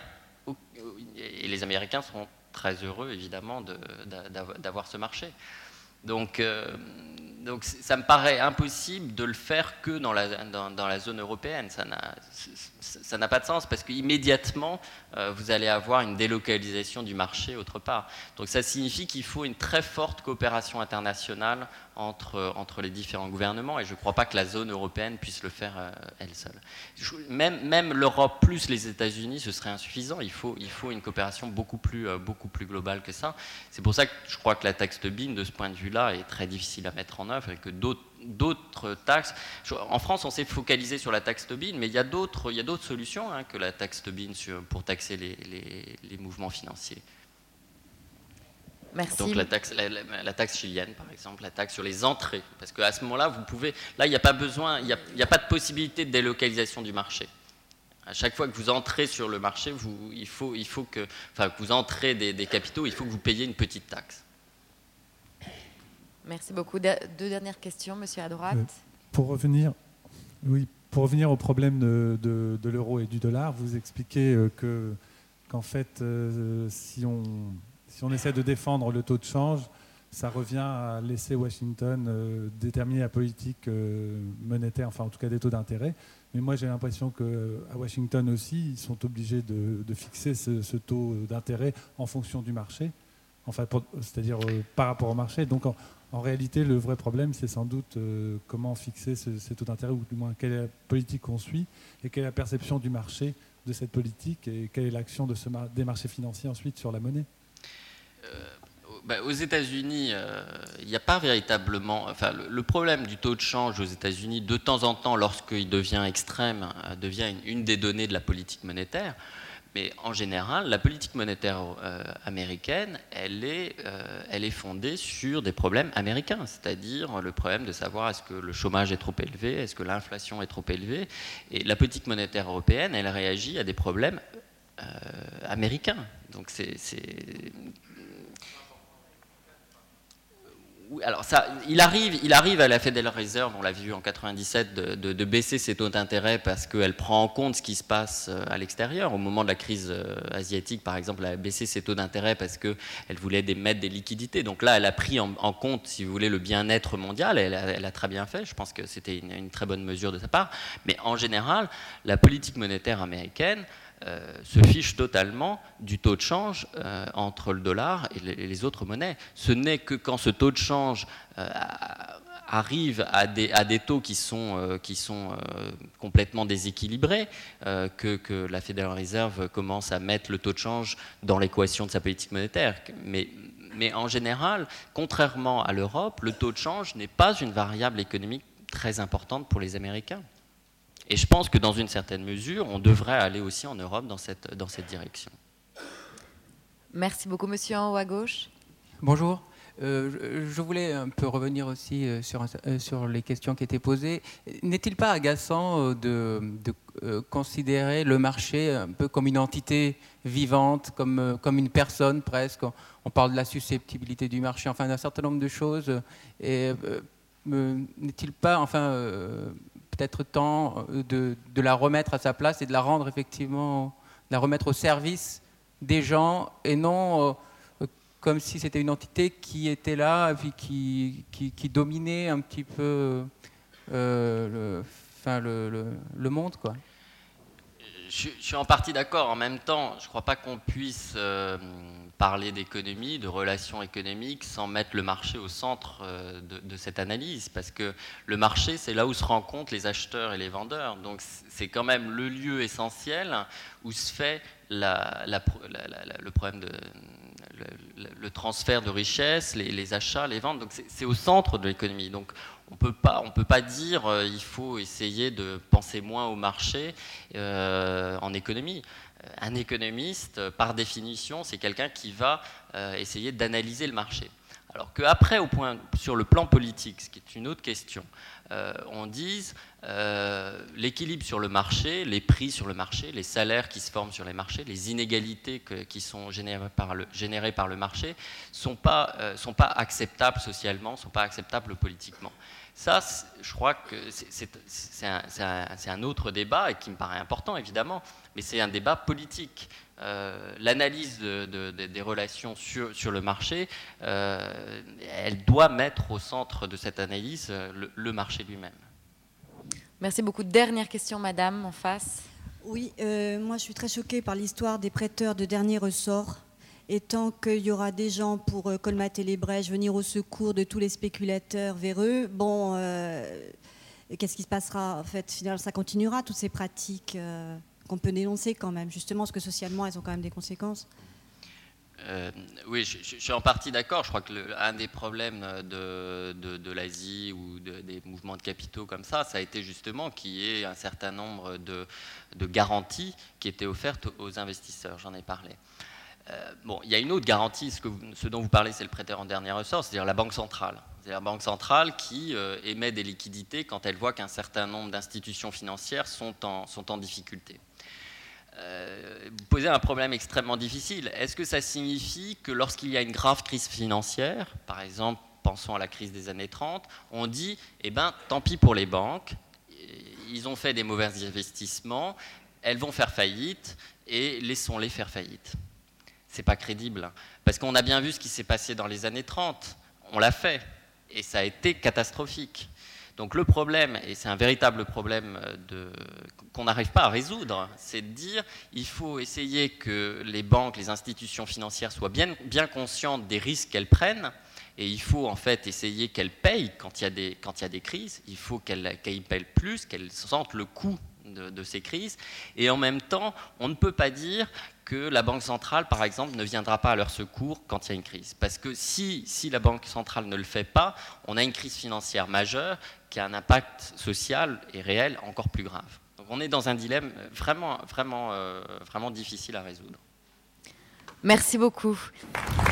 Et les Américains seront très heureux, évidemment, de, d'avoir ce marché. Donc, euh, donc, ça me paraît impossible de le faire que dans la, dans, dans la zone européenne. Ça n'a, ça n'a pas de sens parce qu'immédiatement, euh, vous allez avoir une délocalisation du marché autre part. Donc, ça signifie qu'il faut une très forte coopération internationale entre, entre les différents gouvernements et je ne crois pas que la zone européenne puisse le faire euh, elle seule. Je, même, même l'Europe plus les États-Unis, ce serait insuffisant. Il faut, il faut une coopération beaucoup plus, euh, beaucoup plus globale que ça. C'est pour ça que je crois que la taxe Tobin, de ce point de vue-là, est très difficile à mettre en œuvre et que d'autres, d'autres taxes... En France, on s'est focalisé sur la taxe Tobin, mais il y a d'autres, il y a d'autres solutions hein, que la taxe Tobin sur, pour taxer les, les, les mouvements financiers. Merci. Donc la taxe, la, la, la taxe chilienne, par exemple, la taxe sur les entrées. Parce qu'à ce moment-là, vous pouvez... Là, il n'y a pas besoin, il n'y a, il n'y a pas de possibilité de délocalisation du marché. À chaque fois que vous entrez sur le marché, vous, il faut, il faut que... Enfin, que vous entrez des, des capitaux, il faut que vous payiez une petite taxe. Merci beaucoup. De, deux dernières questions, monsieur à droite. Euh, pour revenir... Oui, pour revenir au problème de, de, de l'euro et du dollar, vous expliquez euh, que, qu'en fait, euh, si on... Si on essaie de défendre le taux de change, ça revient à laisser Washington euh, déterminer la politique euh, monétaire, enfin en tout cas des taux d'intérêt. Mais moi j'ai l'impression qu'à Washington aussi, ils sont obligés de, de fixer ce, ce taux d'intérêt en fonction du marché, enfin, pour, c'est-à-dire euh, par rapport au marché. Donc en, en réalité, le vrai problème, c'est sans doute euh, comment fixer ce, ces taux d'intérêt, ou du moins quelle est la politique qu'on suit et quelle est la perception du marché de cette politique et quelle est l'action de ce mar- des marchés financiers ensuite sur la monnaie. Euh, bah, aux États-Unis, il euh, n'y a pas véritablement. Enfin, le, le problème du taux de change aux États-Unis, de temps en temps, lorsqu'il devient extrême, euh, devient une, une des données de la politique monétaire. Mais en général, la politique monétaire euh, américaine, elle est, euh, elle est fondée sur des problèmes américains, c'est-à-dire le problème de savoir est-ce que le chômage est trop élevé, est-ce que l'inflation est trop élevée. Et la politique monétaire européenne, elle réagit à des problèmes euh, américains. Donc c'est, c'est alors ça, il arrive, il arrive à la Federal Reserve, on l'a vu en quatre-vingt-dix-sept, de, de, de baisser ses taux d'intérêt parce qu'elle prend en compte ce qui se passe à l'extérieur. Au moment de la crise asiatique, par exemple, elle a baissé ses taux d'intérêt parce qu'elle voulait des, mettre des liquidités. Donc là, elle a pris en, en compte, si vous voulez, le bien-être mondial. Elle a, elle a très bien fait. Je pense que c'était une, une très bonne mesure de sa part. Mais en général, la politique monétaire américaine Euh, se fiche totalement du taux de change euh, entre le dollar et les, et les autres monnaies. Ce n'est que quand ce taux de change euh, arrive à des, à des taux qui sont, euh, qui sont euh, complètement déséquilibrés, euh, que, que la Federal Reserve commence à mettre le taux de change dans l'équation de sa politique monétaire. Mais, mais en général, contrairement à l'Europe, le taux de change n'est pas une variable économique très importante pour les Américains. Et je pense que dans une certaine mesure, on devrait aller aussi en Europe dans cette, dans cette direction. Merci beaucoup, monsieur en haut à gauche. Bonjour. Euh, je voulais un peu revenir aussi euh, sur, euh, sur les questions qui étaient posées. N'est-il pas agaçant euh, de, de euh, considérer le marché un peu comme une entité vivante, comme, euh, comme une personne presque? On parle de la susceptibilité du marché, enfin d'un certain nombre de choses. Et euh, euh, n'est-il pas, enfin, euh, peut-être temps de, de la remettre à sa place et de la rendre effectivement, de la remettre au service des gens et non... Euh, comme si c'était une entité qui était là et puis qui, qui, qui dominait un petit peu euh, le, enfin le, le, le monde, quoi. Je, je suis en partie d'accord. En même temps, je ne crois pas qu'on puisse euh, parler d'économie, de relations économiques, sans mettre le marché au centre euh, de, de cette analyse. Parce que le marché, c'est là où se rencontrent les acheteurs et les vendeurs. Donc c'est quand même le lieu essentiel où se fait la, la, la, la, le problème de... Le, le transfert de richesses, les, les achats, les ventes, donc c'est au centre de l'économie. Donc on peut pas, on peut pas dire euh, il faut essayer de penser moins au marché euh, en économie. Un économiste, par définition, c'est quelqu'un qui va euh, essayer d'analyser le marché. Alors qu'après, au point, sur le plan politique, ce qui est une autre question, euh, on dise euh, l'équilibre sur le marché, les prix sur le marché, les salaires qui se forment sur les marchés, les inégalités que, qui sont générées par le, générées par le marché ne sont pas, euh, sont pas acceptables socialement, ne sont pas acceptables politiquement. Ça, je crois que c'est un, un, un autre débat et qui me paraît important, évidemment, mais c'est un débat politique. Euh, l'analyse de, de, de, des relations sur, sur le marché, euh, elle doit mettre au centre de cette analyse le, le marché lui-même. Merci beaucoup. Dernière question, madame, en face. Oui, euh, moi je suis très choquée par l'histoire des prêteurs de dernier ressort. Et tant qu'il y aura des gens pour euh, colmater les brèches, venir au secours de tous les spéculateurs véreux, bon, euh, qu'est-ce qui se passera? En fait, finalement, ça continuera, toutes ces pratiques euh, qu'on peut dénoncer quand même, justement, parce que socialement, elles ont quand même des conséquences. Euh, oui, je, je suis en partie d'accord. Je crois que le, un des problèmes de, de, de l'Asie ou de, des mouvements de capitaux comme ça, ça a été justement qu'il y ait un certain nombre de, de garanties qui étaient offertes aux investisseurs. J'en ai parlé. Euh, bon, il y a une autre garantie, ce, que vous, ce dont vous parlez, c'est le prêteur en dernier ressort, c'est-à-dire la Banque centrale. C'est-à-dire la Banque centrale qui euh, émet des liquidités quand elle voit qu'un certain nombre d'institutions financières sont en, sont en difficulté. Euh, vous posez un problème extrêmement difficile. Est-ce que ça signifie que lorsqu'il y a une grave crise financière, par exemple, pensons à la crise des années trente, on dit, eh ben, tant pis pour les banques, ils ont fait des mauvais investissements, elles vont faire faillite et laissons-les faire faillite. C'est pas crédible, parce qu'on a bien vu ce qui s'est passé dans les années trente, on l'a fait, et ça a été catastrophique. Donc le problème, et c'est un véritable problème qu'on n'arrive pas à résoudre, c'est de dire il faut essayer que les banques, les institutions financières soient bien, bien conscientes des risques qu'elles prennent, et il faut en fait essayer qu'elles payent quand il y a des, quand il y a des crises, il faut qu'elles qu'elles payent plus, qu'elles sentent le coût de, de ces crises, et en même temps, on ne peut pas dire que la Banque centrale, par exemple, ne viendra pas à leur secours quand il y a une crise. Parce que si, si la Banque centrale ne le fait pas, on a une crise financière majeure qui a un impact social et réel encore plus grave. Donc on est dans un dilemme vraiment, vraiment, euh, vraiment difficile à résoudre. Merci beaucoup.